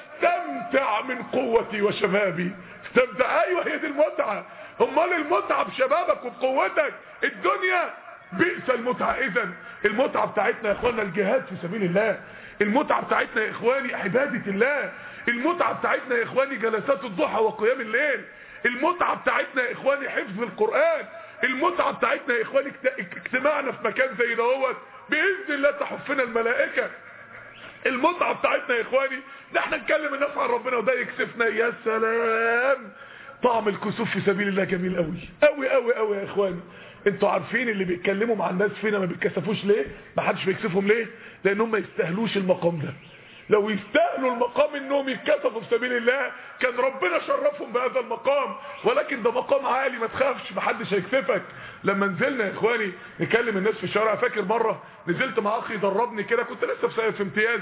استمتع من قوتي وشبابي. استمتع؟ ايوه هي دي المتعة. امال المتعة بشبابك وبقوتك. الدنيا بئس المتعة. اذا المتعة بتاعتنا يا اخوانا الجهاد في سبيل الله، المتعة بتاعتنا يا اخواني عبادة الله، المتعة بتاعتنا يا اخواني جلسات الضحى وقيام الليل، المتعة بتاعتنا يا اخواني حفظ القرآن، المتعة بتاعتنا يا اخواني اجتماعنا في مكان زي دوت باذن الله تحفنا الملائكة. المتعة بتاعتنا يا اخواني ده احنا نكلم الناس عن ربنا وده يكسفنا. يا سلام، طعم الكسوف في سبيل الله جميل قوي قوي قوي قوي يا اخواني. انتوا عارفين اللي بيتكلموا مع الناس فينا ما بيتكسفوش ليه؟ ما حدش بيكسفهم ليه؟ لانهم ما يستاهلوش المقام ده. لو يستاهلوا المقام انهم يتكسفوا في سبيل الله كان ربنا شرفهم بهذا المقام، ولكن ده مقام عالي ما تخافش ما حدش هيكسفك. لما نزلنا يا اخواني نكلم الناس في الشارع، فاكر مرة نزلت مع اخي دربني كده، كنت لسه في امتياز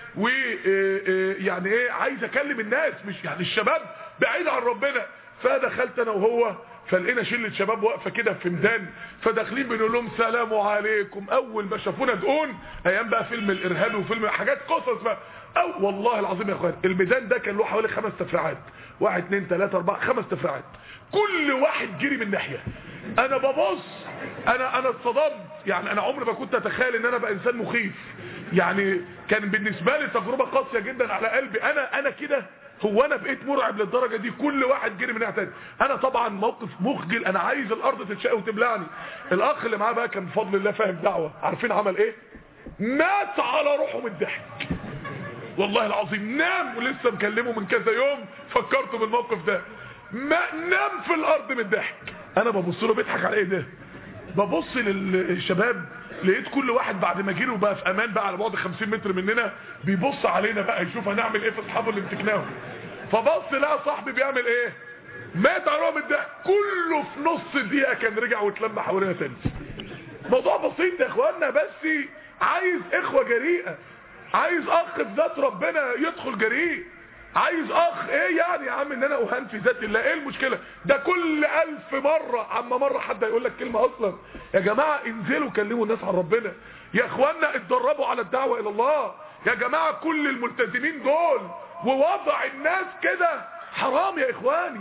ويعني ايه عايز اكلم الناس مش يعني الشباب بعيد عن ربنا، فدخلت انا وهو فلقينا شله شباب واقفه كده في ميدان، فداخلين بنقول لهم سلام عليكم. اول ما شافونا دقون ايام بقى فيلم الارهاب وفيلم حاجات قصص بقى، او والله العظيم يا اخوان الميدان ده كان له حوالي 5 تفريعات، 1 2 3 4 5 تفريعات، كل واحد جري من ناحيه. انا ببص انا اتصدمت، يعني انا عمري ما كنت اتخيل ان انا ابقى انسان مخيف، يعني كان بالنسبه لي تجربه قاسيه جدا على قلبي. انا كده هو انا بقيت مرعب للدرجه دي؟ كل واحد جري من ناحيه ثانيه. انا طبعا موقف مخجل، انا عايز الارض تتشق وتبلعني. الاخ اللي معاه بقى كان بفضل الله فاهم دعوه، عارفين عمل ايه؟ مات على روحه من الضحك والله العظيم، نام ولسه مكلمه من كذا يوم فكرته بالموقف ده، ما نام في الارض من الضحك. انا ببص له بيضحك على ايه ده؟ ببص للشباب لقيت كل واحد بعد ما جروا بقى في امان بقى على بعد 50 متر مننا بيبص علينا بقى يشوف هنعمل ايه في اصحابه اللي مسكناهم. فبص لقى صاحبي بيعمل ايه؟ مات على رغم الضحك، كله في نص دقيقه كان رجع واتلم حوالينا تاني. موضوع بسيط يا اخوانا، بس عايز اخوه جريئه، عايز اخ في ذات ربنا يدخل جريء. عايز اخ ايه يعني يا عم ان انا اهان في ذات الله؟ ايه المشكلة؟ ده كل 1000 مرة عما مرة حد هيقول لك كلمة اصلا. يا جماعة انزلوا كلموا الناس عن ربنا يا اخوانا، اتدربوا على الدعوة الى الله يا جماعة. كل الملتزمين دول ووضع الناس كده حرام يا اخواني.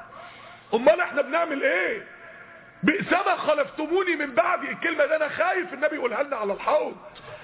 امال احنا بنعمل ايه؟ بئسما خلفتموني من بعدي. الكلمة دي انا خايف النبي يقولها لنا على الحوض.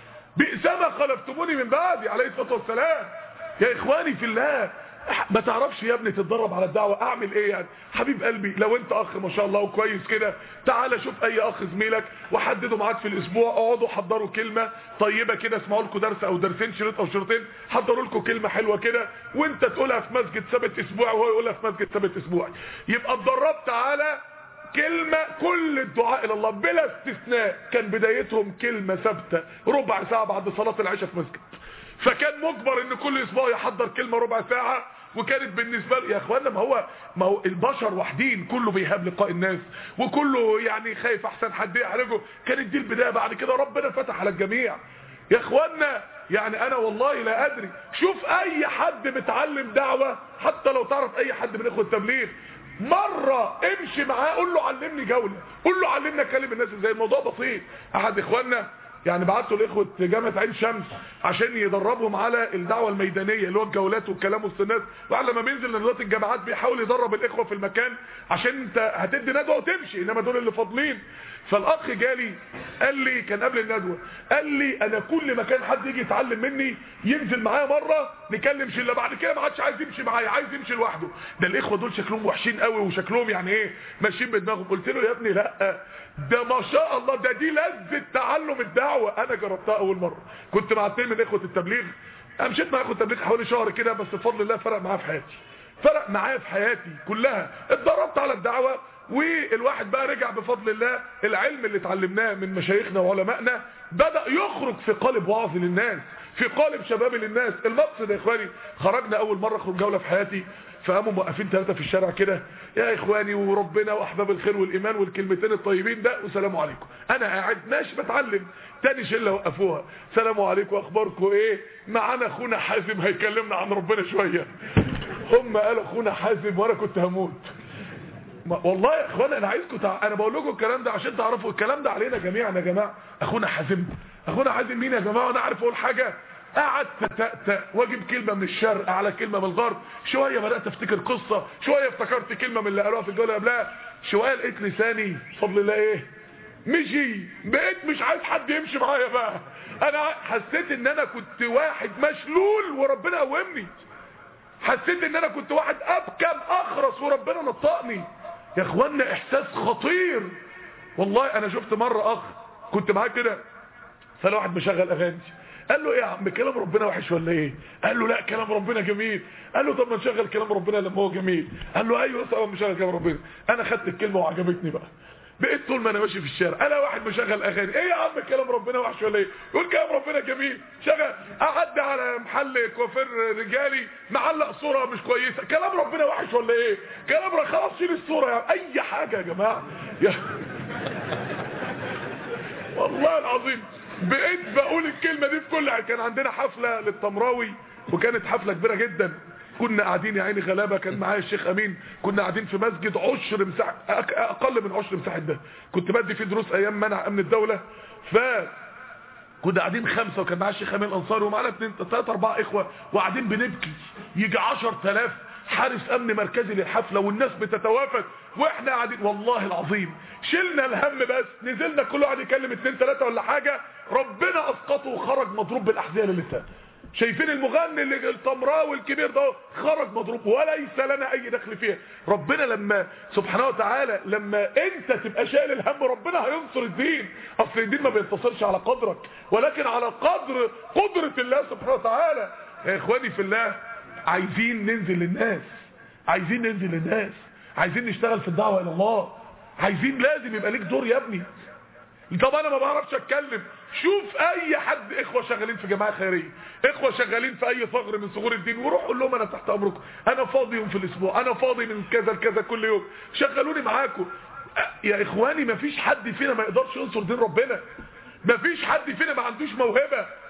بئسما خلفتموني من بعدي عليه الصلاة والسلام. يا اخواني في الله، ما تعرفش يا ابني تتدرب على الدعوة؟ اعمل ايه يعني حبيب قلبي؟ لو انت اخ ما شاء الله وكويس كده، تعالى شوف اي اخ زميلك وحددوا ميعاد في الاسبوع، اقعدوا حضروا كلمة طيبة كده، اسمعوا لكم درس او درسين، شريط او شريطين، حضروا لكم كلمة حلوة كده وانت تقولها في مسجد ثابت اسبوع وهو يقولها في مسجد ثابت اسبوع. يبقى اتدربت على كلمة. كل الدعاء الى الله بلا استثناء كان بدايتهم كلمة ثابتة ربع ساعة بعد صلاة العشاء في مسجد. فكان مجبر ان كل اسبوع يحضر كلمة ربع ساعة. وكانت بالنسبة له يا اخوانا، ما هو البشر وحدين، كله بيهاب لقاء الناس وكله يعني خايف احسن حد يحرجه. كانت دي البداية، بعد كده ربنا فتح على الجميع يا اخوانا. يعني انا والله لا ادري، شوف اي حد متعلم دعوة، حتى لو تعرف اي حد من اخوة التبليغ، مرة امشي معاه قول له علمني جولة، قول له علمنا كلم الناس ازاي. الموضوع بسيط. احد اخواننا يعني بعته لاخوة جامعة عين شمس عشان يدربهم على الدعوة الميدانية اللي هو الجولات والكلام وسط الناس. وبعد لما بينزل لنادوات الجامعات بيحاول يدرب الاخوة في المكان عشان انت هتدي ندوة وتمشي، انما دول اللي فاضلين. فالاخ جالي قال لي، كان قبل الندوة، قال لي انا كل ما كان حد يجي يتعلم مني ينزل معايا مرة نكلم شله، بعد كده ما عادش عايز يمشي معايا، عايز يمشي لوحده. ده الاخوة دول شكلهم وحشين قوي وشكلهم يعني ايه ماشيين بدماغهم. قلت له يا ابني لا، ده ما شاء الله، ده دي لذة تعلم الدعوة. انا جربتها اول مرة، كنت مع 2 من اخوة التبليغ، مشيت مع اخوة التبليغ حوالي شهر كده، بس بفضل الله فرق معايا في حياتي، فرق معايا في حياتي كلها. اتدربت على الدعوة، والواحد بقى رجع بفضل الله العلم اللي اتعلمناه من مشايخنا وعلمائنا بدأ يخرج في قالب وعظ للناس، في قالب شباب للناس. المقصد يا اخواني، خرجنا اول مرة اخرج جولة في حياتي، فقاموا موقفين 3 في الشارع كده، يا اخواني وربنا واحباب الخير والايمان والكلمتين الطيبين ده والسلام عليكم. انا قاعد ماشي بتعلم، تاني شله وقفوها، سلام عليكم اخباركم ايه؟ معانا اخونا حازم هيكلمنا عن ربنا شويه. هم قالوا اخونا حازم وانا كنت هموت. والله يا اخوانا انا عايزكم انا بقول لكم الكلام ده عشان تعرفوا الكلام ده علينا جميعا يا جماعه. اخونا حازم، اخونا حازم مين يا جماعه؟ وانا عارف اقول حاجه، قعدت تتأتأ واجيب كلمة من الشرق على كلمة من الغرب، شوية بدأت افتكر قصة، شوية افتكرت كلمة من اللي قالوها في الجولة قبلها، شوية لقيت لساني بفضل الله ايه مشي، بقيت مش عايز حد يمشي معايا بقى. انا حسيت ان انا كنت واحد مشلول وربنا قومني، حسيت ان انا كنت واحد ابكم اخرس وربنا نطقني. يا اخوانا احساس خطير والله. انا شفت مرة اخ كنت معاه كده، فلا واحد مشغل اغاني، قال له ايه يا عم كلام ربنا وحش ولا ايه؟ قال له لا كلام ربنا جميل. قال له طب ما نشغل كلام ربنا لما هو جميل. قال له ايوه طبعا مشغل كلام ربنا. انا خدت الكلمه وعجبتني بقى، بقيت طول ما انا ماشي في الشارع انا واحد مشغل اغاني، ايه يا عم كلام ربنا وحش ولا ايه؟ يقول كلام ربنا جميل، شغل. اعدي على محل كوافير رجالي معلق صوره مش كويسه، كلام ربنا وحش ولا ايه؟ كلام ربنا خلاص شيل الصوره يعني اي حاجه يا جماعه والله العظيم بقيت بقول الكلمة دي في كل. كان عندنا حفلة للتمراوي وكانت حفلة كبيرة جدا، كنا قاعدين يا عيني غلابة، كان معايا الشيخ امين، كنا قاعدين في مسجد عشر مساحة، اقل من عشر مساحة ده، كنت بدي فيه دروس ايام منع امن الدولة. كنا قاعدين 5 وكان معايا الشيخ امين الانصاري ومعانا 2 3 4 اخوة وقاعدين بنبكي، يجي 10,000 حارس امن مركزي للحفلة والناس بتتوافد واحنا قاعدين. والله العظيم شلنا الهم، بس نزلنا كل واحد يكلم 2 3 ولا حاجة، ربنا اسقطه وخرج مضروب بالاحذية للسان. شايفين المغني اللي التمراوي الكبير ده خرج مضروب وليس لنا اي دخل فيها. ربنا لما سبحانه وتعالى لما انت تبقى شايل الهم ربنا هينصر الدين. اصل الدين ما بينتصرش على قدرك ولكن على قدر قدرة الله سبحانه وتعالى. يا اخواني في الله، عايزين ننزل للناس، عايزين ننزل للناس، عايزين نشتغل في الدعوة الى الله، عايزين لازم يبقى ليك دور يا ابني. طب انا ما بعرفش اتكلم، شوف اي حد اخوة شغالين في جماعة خيرية، اخوة شغالين في اي ثغر من ثغور الدين، وروح قول لهم انا تحت امركم، انا فاضي يوم في الاسبوع، انا فاضي من كذا لكذا كل يوم، شغلوني معاكم. يا اخواني مفيش حد فينا ما يقدرش ينصر دين ربنا، مفيش حد فينا ما عندوش موهبة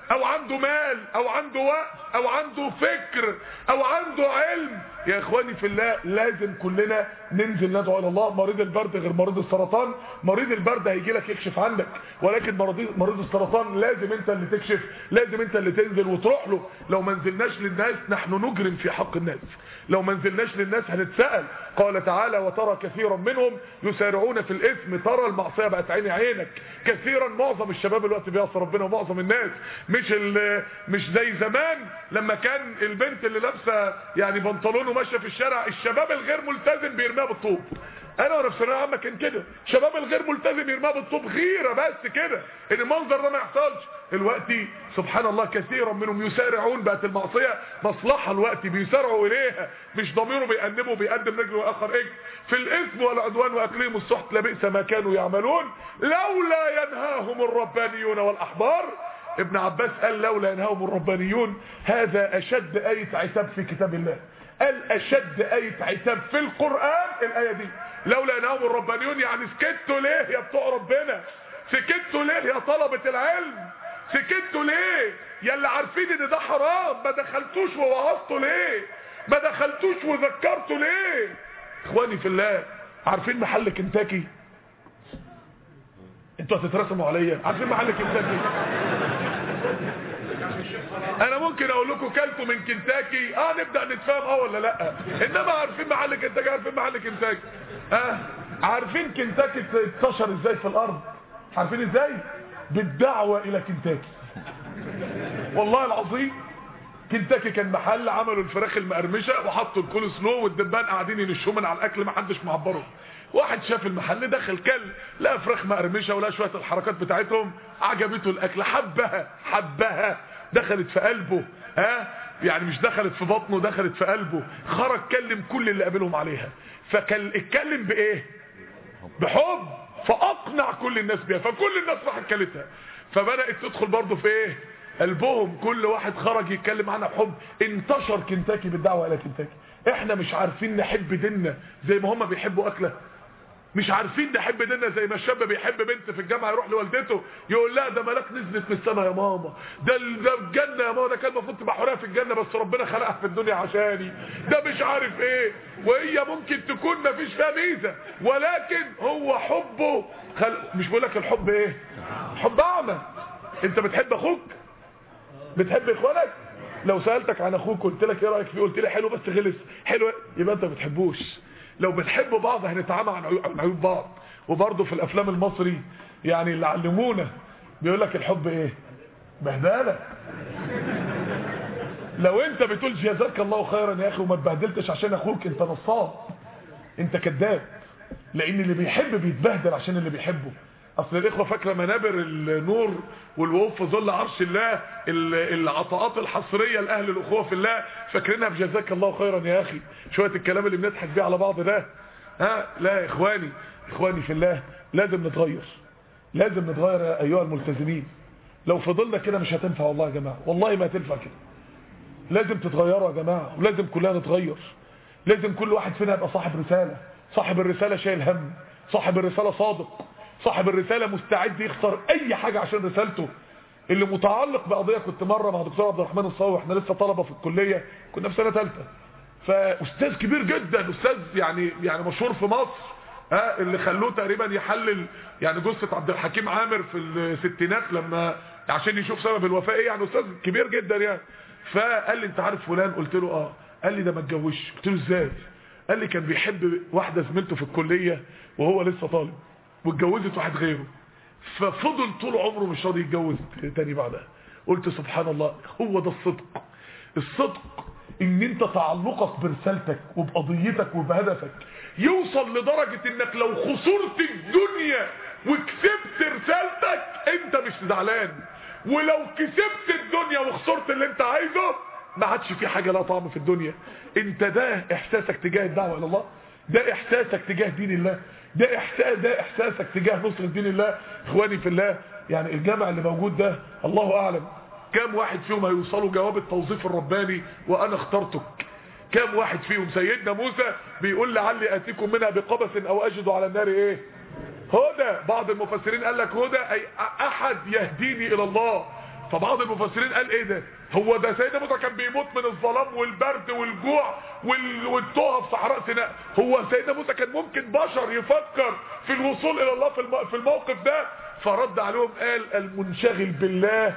او عنده مال او عنده وقت او عنده فكر او عنده علم. يا اخواني في الله لازم كلنا ننزل ندعو الى الله. مريض البرد غير مريض السرطان. مريض البرد هيجي لك يكشف عنك، ولكن مريض السرطان لازم انت اللي تكشف، لازم انت اللي تنزل وتروح له. لو ما نزلناش للناس نحن نجرم في حق الناس، لو ما نزلناش للناس هنتسأل. قال تعالى وترى كثيرا منهم يسارعون في الاثم. ترى المعصيه بقت عيني عينك كثيرا. معظم الشباب الوقت بيعصي ربنا، ومعظم الناس مش زي زمان لما كان البنت اللي لابسه يعني بنطلون وماشيه في الشارع، الشباب الغير ملتزم بيرميها بالطوب. انا وانا في ثانويه عامه كان كده، شباب الغير ملتزم يرميها بالطوب، غيره بس كده ان المنظر ده ما يحصلش. دلوقتي سبحان الله كثيرا منهم يسارعون، بقت المعصيه مصلحه الوقت بيسارعوا اليها، مش ضميره بيقدمه بيقدم رجل واخر اجل في الاثم والعدوان واكلهم السحت لبئس ما كانوا يعملون لولا ينهاهم الربانيون والاحبار. ابن عباس قال لولا ينهاهم الربانيون، هذا اشد آية عتاب في كتاب الله. قال اشد آية عتاب في القرآن الآية دي. لولا ينهاهم الربانيون يعني سكتوا ليه يا بتوع ربنا؟ سكتوا ليه يا طلبة العلم؟ سكتوا ليه يا اللي عارفين ان ده حرام؟ ما دخلتوش ووعظتوا ليه؟ ما دخلتوش وذكرتوا ليه؟ اخواني في الله، عارفين محل كنتاكي؟ انتوا هتترسموا عليا. عارفين محل كنتاكي؟ انا ممكن اقول لكم كلتوا من كنتاكي نبدأ نتفاهم ولا لا، انما عارفين محل كنتاكي؟ عارفين محل كنتاكي؟ عارفين كنتاكي انتشر ازاي في الارض؟ عارفين ازاي؟ بالدعوة الى كنتاكي. والله العظيم كنتاكي كان محل عملوا الفراخ المقرمشه وحطوا الكول سلو والدبان قاعدين ينشوا من على الاكل، ما حدش معبره. واحد شاف المحل دخل كل لا فراخ مقرمشه ولا شويه الحركات بتاعتهم، عجبته الاكل، حبها دخلت في قلبه. يعني مش دخلت في بطنه، دخلت في قلبه. خرج كلم كل اللي قابلهم عليها، اتكلم بايه؟ بحب، فاقنع كل الناس بيها، فكل الناس راحت كلتها، فبدات تدخل برضه في ايه؟ قلبهم. كل واحد خرج يتكلم عنها بحب. انتشر كنتاكي بالدعوه الى كنتاكي. احنا مش عارفين نحب ديننا زي ما هم بيحبوا اكله، مش عارفين نحب ديننا زي ما الشاب بيحب بنت في الجامعه يروح لوالدته يقول لها ده ملاك نزلت من السماء يا ماما، ده الجنه يا ماما، ده كان المفروض تبقى حوريه في الجنه بس ربنا خلقها في الدنيا عشاني، ده مش عارف ايه. وهي ممكن تكون ما فيش فيها ميزه، ولكن هو حبه مش بقول لك الحب ايه؟ حب اعمى. انت بتحب اخوك؟ بتحب اخوانك؟ لو سالتك عن اخوك قلت لك ايه رايك فيه، قلت لي حلو بس غلس، حلو، يبقى انت ما بتحبوش. لو بنحب بعض هنتعامل عن عيوب بعض. وبرضه في الافلام المصري يعني اللي علمونا بيقول لك الحب ايه؟ بهدله. لو انت بتقول جزاك الله خيرا يا اخي وما اتبهدلتش عشان اخوك، انت نصاب، انت كذاب. لان اللي بيحب بيتبهدل عشان اللي بيحبه. اصل الاخوه فاكره منابر النور والوقوف في ظل عرش الله، العطاءات الحصريه لاهل الاخوه في الله، فاكرينها بجزاك الله خيرا يا اخي، شويه الكلام اللي بنضحك بيه على بعض ده. لا يا اخواني في الله، لازم نتغير، لازم نتغير يا ايها الملتزمين. لو فضلنا كده مش هتنفع والله يا جماعه، والله ما هتنفع كده. لازم تتغيروا يا جماعه، ولازم كلنا نتغير. لازم كل واحد فينا يبقى صاحب رساله، صاحب الرساله شايل هم، صاحب الرساله صادق، صاحب الرسالة مستعد يخسر اي حاجة عشان رسالته. اللي متعلق بقضية، كنت مرة مع دكتور عبد الرحمن الصاوي، احنا لسه طلبة في الكلية، كنا في سنة ثالثة، فاستاذ كبير جدا، استاذ يعني مشهور في مصر، اللي خلوه تقريبا يحلل يعني جثة عبد الحكيم عامر في الستينات لما عشان يشوف سبب الوفاة ايه، يعني استاذ كبير جدا يعني. فقال لي انت عارف فلان؟ قلت له قال لي ده ما اتجوزش. قلت له ازاي؟ قال لي كان بيحب واحدة زميلته في الكلية وهو لسه طالب، واتجوزت واحد غيره، ففضل طول عمره مش راضي يتجوز تاني بعدها. قلت سبحان الله، هو ده الصدق. الصدق ان انت تعلقك برسالتك وبقضيتك وبهدفك يوصل لدرجة انك لو خسرت الدنيا وكسبت رسالتك انت مش زعلان، ولو كسبت الدنيا وخسرت اللي انت عايزه ما عادش في حاجة لا طعم في الدنيا. انت ده احساسك تجاه الدعوة الى الله، ده احساسك تجاه دين الله، ده احساسك تجاه نصر دين الله. اخواني في الله، يعني الجامع اللي موجود ده الله اعلم كام واحد فيهم هيوصلوا جواب التوظيف الرباني وانا اخترتك. كام واحد فيهم؟ سيدنا موسى بيقول لعلي اتيكم منها بقبس او اجد على النار ايه؟ هدى. بعض المفسرين قال لك هدى اي احد يهديني الى الله. فبعض المفسرين قال ايه ده، هو ده سيدنا موسى كان بيموت من الظلام والبرد والجوع والتوه في صحراء سيناء، هو سيدنا موسى كان ممكن بشر يفكر في الوصول الى الله في الموقف ده؟ فرد عليهم قال المنشغل بالله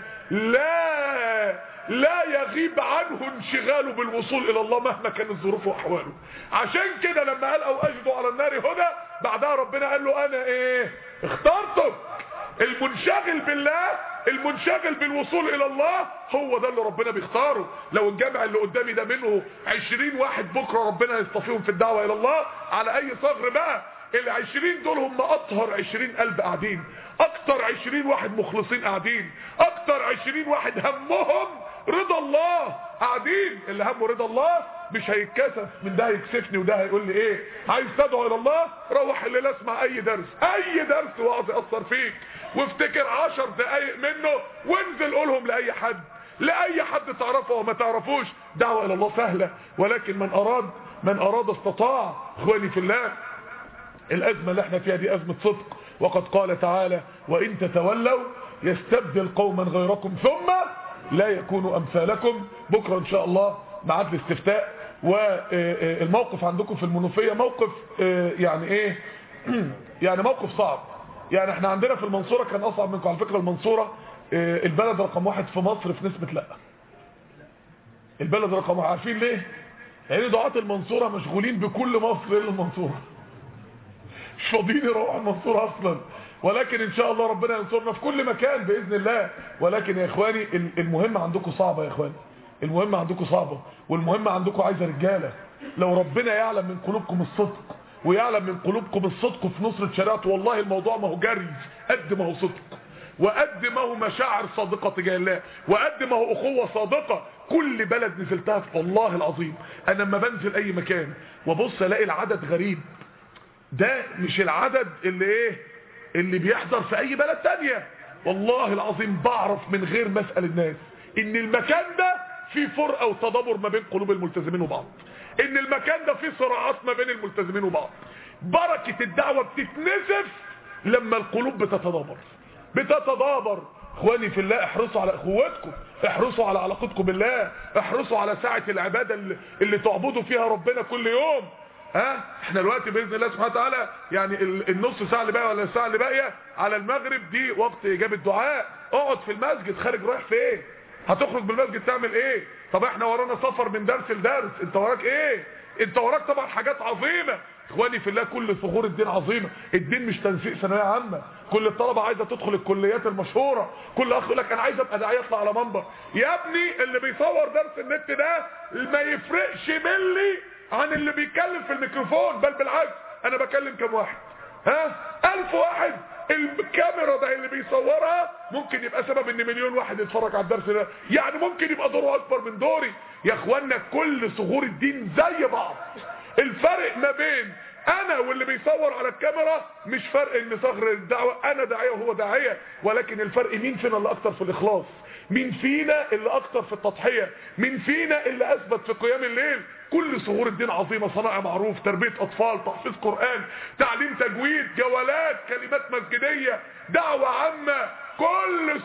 لا يغيب عنه انشغاله بالوصول الى الله مهما كانت ظروفه واحواله. عشان كده لما قال او اجدوا على النار هدى، بعدها ربنا قال له انا ايه اخترتك. المنشغل بالله، المنشغل بالوصول الى الله، هو ده اللي ربنا بيختاره. لو الجامع اللي قدامي ده منه 20 واحد بكره ربنا يصطفيهم في الدعوه الى الله على اي ثغر بقى، ال20 دول هم اطهر 20 قلب قاعدين، اكتر 20 واحد مخلصين قاعدين، اكتر 20 واحد همهم رضا الله قاعدين. اللي همه رضا الله مش هيتكسف من ده هيكسفني وده هيقول لي ايه. عايز تدعو الى الله، روح الليله اسمع اي درس وعظ يأثر فيك، وافتكر 10 دقايق منه وانزل قولهم لاي حد تعرفه وما تعرفوش. دعوه الى الله سهله، ولكن من اراد استطاع. اخواني في الله، الازمه اللي احنا فيها دي ازمه صدق، وقد قال تعالى وان تتولوا يستبدل قوما غيركم ثم لا يكونوا امثالكم. بكره ان شاء الله ميعاد الاستفتاء، والموقف عندكم في المنوفيه موقف يعني ايه يعني موقف صعب. يعني احنا عندنا في المنصوره كان اصعب منكم على فكره. المنصوره البلد رقم 1 في مصر في نسبه لا، البلد رقم 1. عارفين ليه؟ يعني دعاة المنصوره مشغولين بكل مصر الا المنصوره، مش فاضيين يروحوا المنصوره اصلا. ولكن ان شاء الله ربنا ينصرنا في كل مكان باذن الله. ولكن يا اخواني المهمه عندكم صعبه يا اخواني، المهمه عندكم صعبه، والمهمه عندكم عايزه رجاله. لو ربنا يعلم من قلوبكم الصدق ويعلم من قلوبكم الصدق في نصرة شريعته، والله الموضوع ما هو جري قد ما هو صدق، وقد ما هو مشاعر صادقة تجاه الله، وقد ما هو اخوة صادقة. كل بلد نزلتها والله العظيم انا لما بنزل اي مكان وبص الاقي العدد غريب، ده مش العدد اللي بيحضر في اي بلد تانية. والله العظيم بعرف من غير ما اسال الناس ان المكان ده فيه فرقة وتدابر ما بين قلوب الملتزمين وبعض، ان المكان ده فيه صراعات ما بين الملتزمين وبعض. بركة الدعوة بتتنزف لما القلوب بتتدابر. اخواني في الله، احرصوا على اخواتكم، احرصوا على علاقتكم بالله، احرصوا على ساعة العبادة اللي تعبدوا فيها ربنا كل يوم. احنا دلوقتي باذن الله سبحانه وتعالى يعني النص ساعه اللي باقيه ولا الساعه اللي باقيه على المغرب دي وقت اجابه دعاء. اقعد في المسجد، خارج رايح فين؟ هتخرج بالمسجد تعمل ايه؟ طب احنا ورانا سفر من درس لدرس، انت وراك ايه؟ انت وراك طبعا حاجات عظيمه. اخواني في الله، كل ثغور الدين عظيمه. الدين مش تنسيق ثانويه عامه، كل الطلبه عايزه تدخل الكليات المشهوره، كل اخ يقول لك انا عايز ابقى داعيه يطلع على منبر. يا ابني اللي بيصور درس النت ده ما يفرقش ملي عن اللي بيتكلم في الميكروفون، بل بالعكس. انا بكلم كم واحد؟ 1000 واحد. الكاميرا ده اللي بيصورها ممكن يبقى سبب ان مليون واحد يتفرج على الدرس ده، يعني ممكن يبقى دوره اكبر من دوري. يا اخوانا كل ثغور الدين زي بعض. الفرق ما بين انا واللي بيصور على الكاميرا مش فرق ان ثغر الدعوه انا داعيه وهو داعيه، ولكن الفرق مين فينا اللي اكتر في الاخلاص، مين فينا اللي اكتر في التضحيه، مين فينا اللي اثبت في قيام الليل. كل ثغور الدين عظيمه، صناعه معروف، تربيه اطفال، تحفيظ قران، تعليم تجويد، جولات، كلمات مسجديه، دعوه عامه، كل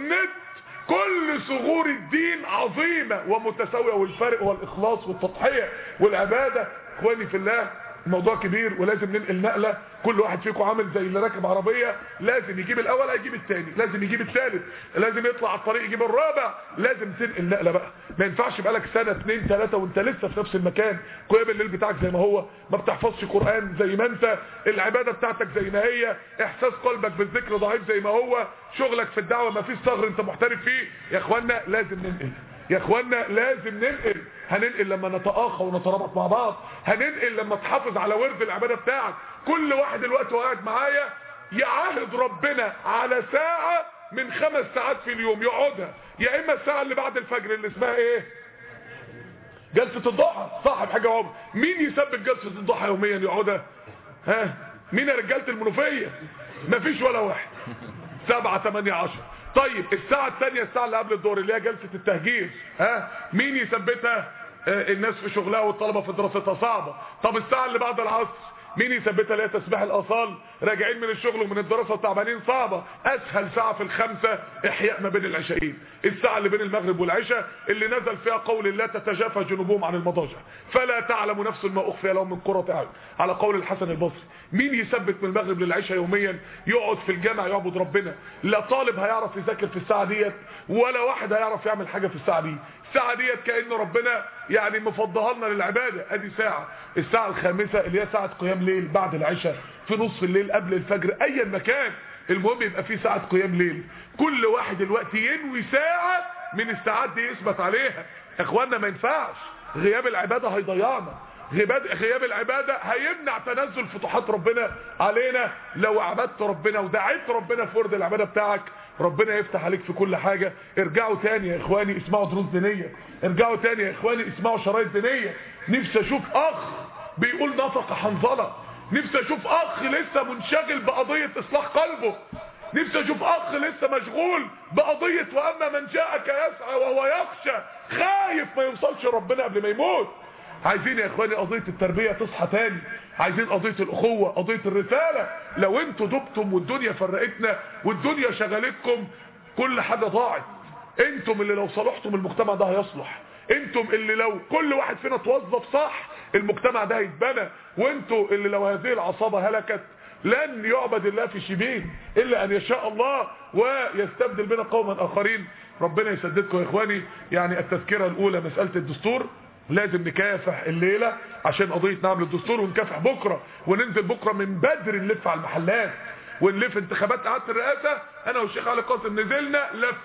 ثغور الدين عظيمه ومتساويه، والفرق هو الاخلاص والتضحيه والعباده. اخواني في الله، الموضوع كبير ولازم ننقل نقله. كل واحد فيكم عامل زي اللي راكب عربيه، لازم يجيب الاول هيجيب الثاني، لازم يجيب الثالث، لازم يطلع على الطريق يجيب الرابع. لازم تنقل نقله بقى. ما ينفعش بقالك سنه 2 3 وانت لسه في نفس المكان، قيام الليل بتاعك زي ما هو، ما بتحفظش قران زي ما انت، العباده بتاعتك زي ما هي، احساس قلبك بالذكر ضعيف زي ما هو، شغلك في الدعوه ما فيش ثغر انت محترف فيه. يا اخوانا لازم ننقل، يا اخوانا لازم ننقل. هننقل لما نتآخى ونترابط مع بعض، هننقل لما تحافظ على ورد العباده بتاعك. كل واحد دلوقتي وقاعد معايا يعاهد ربنا على ساعه من 5 ساعات في اليوم يقعدها، يا اما الساعه اللي بعد الفجر اللي اسمها ايه؟ جلسه الضحى. صاحب حاجه عمر مين يثبت جلسه الضحى يوميا يقعدها؟ مين يا رجاله المنوفيه؟ مفيش ولا واحد. 7 8 10. طيب الساعة الثانية، الساعة اللي قبل الظهر اللي هي جلسة التهجير، مين يثبتها؟ الناس في شغلها والطلبة في دراستها صعبة. طب الساعة اللي بعد العصر مين يثبتها؟ اللي هي تسبيح الاصال، راجعين من الشغل ومن الدراسه تعبانين، صعبه. اسهل ساعه في الخمسه احياء ما بين العشاءين، الساعه اللي بين المغرب والعشاء اللي نزل فيها قول الله تتجافى جنوبهم عن المضاجع فلا تعلم نفس ما اخفي لهم من قرة اعين، على قول الحسن البصري. مين يثبت من المغرب للعشاء يوميا يقعد في الجامع يعبد ربنا؟ لا طالب هيعرف يذاكر في الساعه ديت ولا واحد هيعرف يعمل حاجه في الساعه دي. الساعه ديت كأن ربنا يعني مفضلها لنا للعباده. ادي ساعه، الساعه الخامسه اللي هي ساعه قيام ليل بعد العشاء، في نص الليل، قبل الفجر، ايا مكان، المهم يبقى في ساعه قيام ليل. كل واحد دلوقتي ينوي ساعه من الساعات دي يثبت عليها. اخواننا ما ينفعش، غياب العباده هيضيعنا، غياب العباده هيمنع تنزل فتوحات ربنا علينا. لو عبدت ربنا ودعيت ربنا في ورد العباده بتاعك ربنا يفتح عليك في كل حاجه. ارجعوا تاني يا اخواني اسمعوا دروس دينيه، ارجعوا تاني يا اخواني اسمعوا شرايط دينيه. نفسي اشوف اخ بيقول نفق حنظله، نفسي اشوف اخ لسه منشغل بقضيه اصلاح قلبه، نفسي اشوف اخ لسه مشغول بقضيه واما من جاءك يسعى وهو يخشى، خايف ما يوصلش ربنا قبل ما يموت. عايزين يا اخواني قضيه التربيه تصحى تاني، عايزين قضيه الاخوه، قضيه الرساله. لو انتوا دبتم والدنيا فرقتنا والدنيا شغلتكم كل حاجه ضاعت. انتم اللي لو صلحتم المجتمع ده هيصلح، انتم اللي لو كل واحد فينا توظف صح المجتمع ده هيتبنى، وانتم اللي لو هذه العصابه هلكت لن يعبد الله في شبين الا ان يشاء الله ويستبدل بنا قوما اخرين. ربنا يسددكم يا اخواني. يعني التذكره الاولى مساله الدستور، لازم نكافح الليله عشان قضيه نعمل الدستور، ونكافح بكره، وننزل بكره من بدري نلف على المحلات ونلف انتخابات قعدة الرئاسه. انا والشيخ علي قاسم نزلنا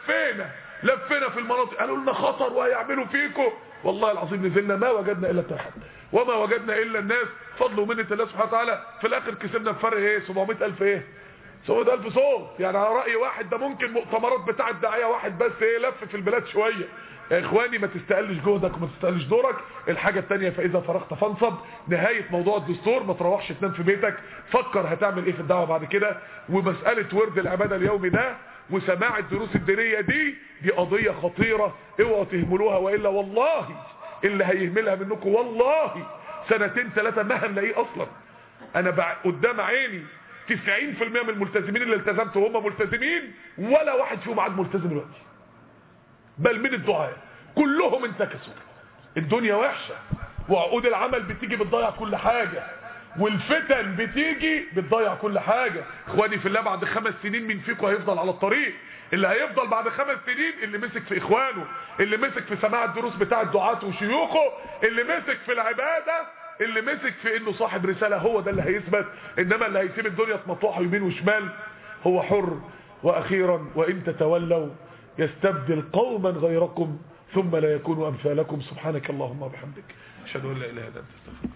لفينا في المناطق، قالوا لنا خطر وهيعملوا فيكم، والله العظيم نزلنا ما وجدنا الا الترحم وما وجدنا الا الناس فضل ومنه الله سبحانه وتعالى. في الاخر كسبنا بفرق ايه؟ 700,000 ايه؟ 700,000 صوت. يعني على راي واحد ده ممكن مؤتمرات بتاع الداعيه واحد بس ايه لف في البلاد شويه. يا اخواني ما تستقلش جهدك وما تستقلش دورك. الحاجه الثانيه فاذا فرغت فانصب، نهايه موضوع الدستور ما تروحش تنام في بيتك، فكر هتعمل ايه في الدعوه بعد كده. ومساله ورد العباده اليومي ده وسماع الدروس الدينيه دي قضيه خطيره، اوعوا تهملوها، والا والله اللي هيهملها منكم والله سنتين ثلاثه ما هنلاقيه اصلا. انا قدام عيني 90% من الملتزمين اللي التزمت وهم ملتزمين ولا واحد فيهم عاد ملتزم دلوقتي، بل من الدعاء كلهم انتكسوا. الدنيا وحشه، وعقود العمل بتيجي بتضيع كل حاجه، والفتن بتيجي بتضيع كل حاجه. اخواني في الله بعد 5 سنين مين فيكم هيفضل على الطريق؟ اللي هيفضل بعد 5 سنين اللي مسك في اخوانه، اللي مسك في سماع الدروس بتاع الدعاة وشيوخه، اللي مسك في العباده، اللي مسك في انه صاحب رساله، هو ده اللي هيثبت. انما اللي هيسيب الدنيا تمطوحه يمين وشمال هو حر. واخيرا وان تتولوا يستبدل قوما غيركم ثم لا يكونوا امثالكم. سبحانك اللهم وبحمدك اشهد ان لا اله الا انت استغفرك.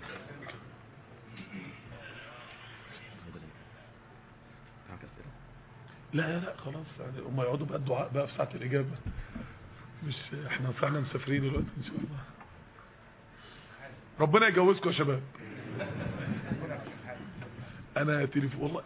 لا خلاص، يعني هم يقعدوا بقى الدعاء بقى في ساعه الاجابه، مش احنا فعلا مسافرين دلوقتي ان شاء الله. ربنا يجوزكم يا شباب. انا تليفون والله.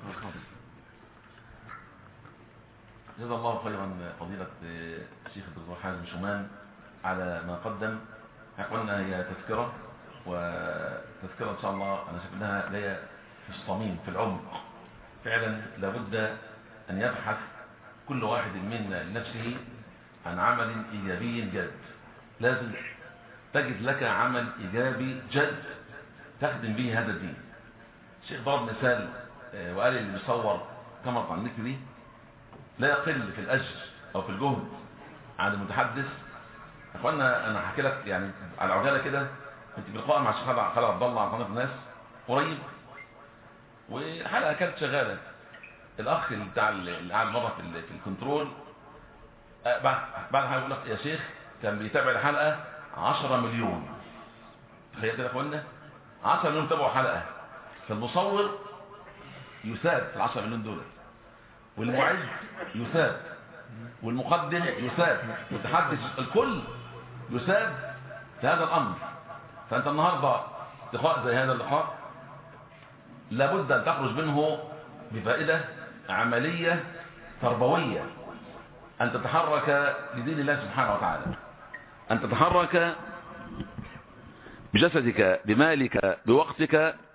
جزا الله خيرا فضيلة الشيخ الدكتور حازم شومان على ما قدم. قلنا هي تذكرة، وتذكرة ان شاء الله انا شايف انها ليا في الصميم في العمق. فعلا لابد ان يبحث كل واحد منا لنفسه عن عمل ايجابي جد. لازم تجد لك عمل ايجابي جد تخدم به هذا الدين. الشيخ ضرب مثال وقال اللي بيصور كاميرا على النت دي لا يقل في الاجر او في الجهد عن المتحدث. اخوانا انا هحكي لك يعني على عجاله كده، كنت بلقاء مع الشيخ خالد عبد الله على قناه الناس قريب، والحلقه كانت شغاله. الاخ اللي بتاع اللي قاعد مره في الكنترول بعد حاجه يقول لك يا شيخ كان بيتابع الحلقه 10 مليون. تخيل كده يا اخوانا 10 مليون تابعوا حلقه. فالمصور يساب في ال10 مليون دول، والمعد يساب، والمقدم يساب، والمتحدث، الكل يساب في هذا الامر. فانت النهارده لقاء زي هذا اللقاء لابد ان تخرج منه بفائده عمليه تربويه، ان تتحرك لدين الله سبحانه وتعالى، ان تتحرك بجسدك بمالك بوقتك،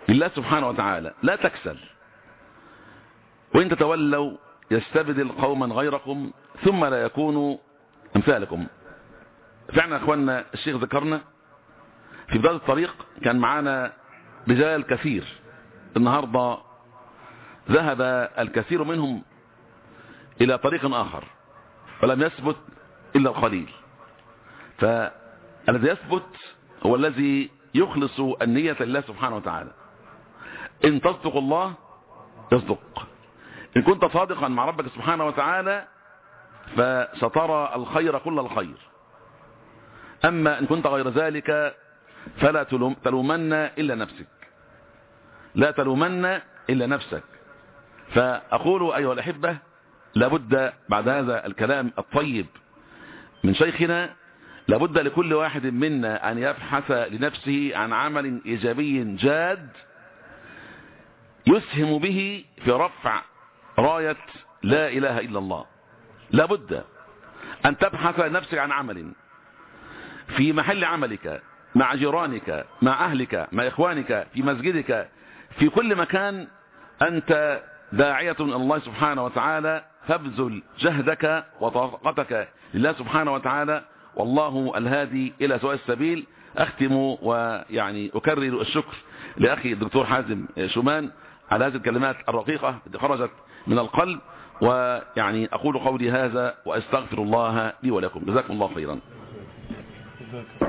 لله سبحانه وتعالى لا تكسل، وإن تتولوا يستبدل قوما غيركم ثم لا يكونوا أمثالكم. فعلا أخواننا الشيخ ذكرنا في بداية الطريق كان معانا رجال كثير، النهاردة ذهب الكثير منهم إلى طريق آخر ولم يثبت إلا القليل. فالذي يثبت هو الذي يخلص النية لله سبحانه وتعالى. إن تصدق الله يصدق، إن كنت صادقا مع ربك سبحانه وتعالى فسترى الخير كل الخير. أما إن كنت غير ذلك فلا تلومن إلا نفسك، لا تلومن إلا نفسك. فأقول أيها الأحبة لابد بعد هذا الكلام الطيب من شيخنا لابد لكل واحد منا أن يبحث لنفسه عن عمل إيجابي جاد يسهم به في رفع راية لا إله إلا الله. لابد أن تبحث لنفسك عن عمل في محل عملك، مع جيرانك، مع أهلك، مع إخوانك، في مسجدك، في كل مكان أنت داعية من الله سبحانه وتعالى، فابذل جهدك وطاقتك لله سبحانه وتعالى، والله الهادي إلى سواء السبيل. أختم ويعني أكرر الشكر لأخي الدكتور حازم شومان على هذه الكلمات الرقيقة التي خرجت من القلب، ويعني أقول قولي هذا وأستغفر الله لي ولكم. جزاكم الله خيرا.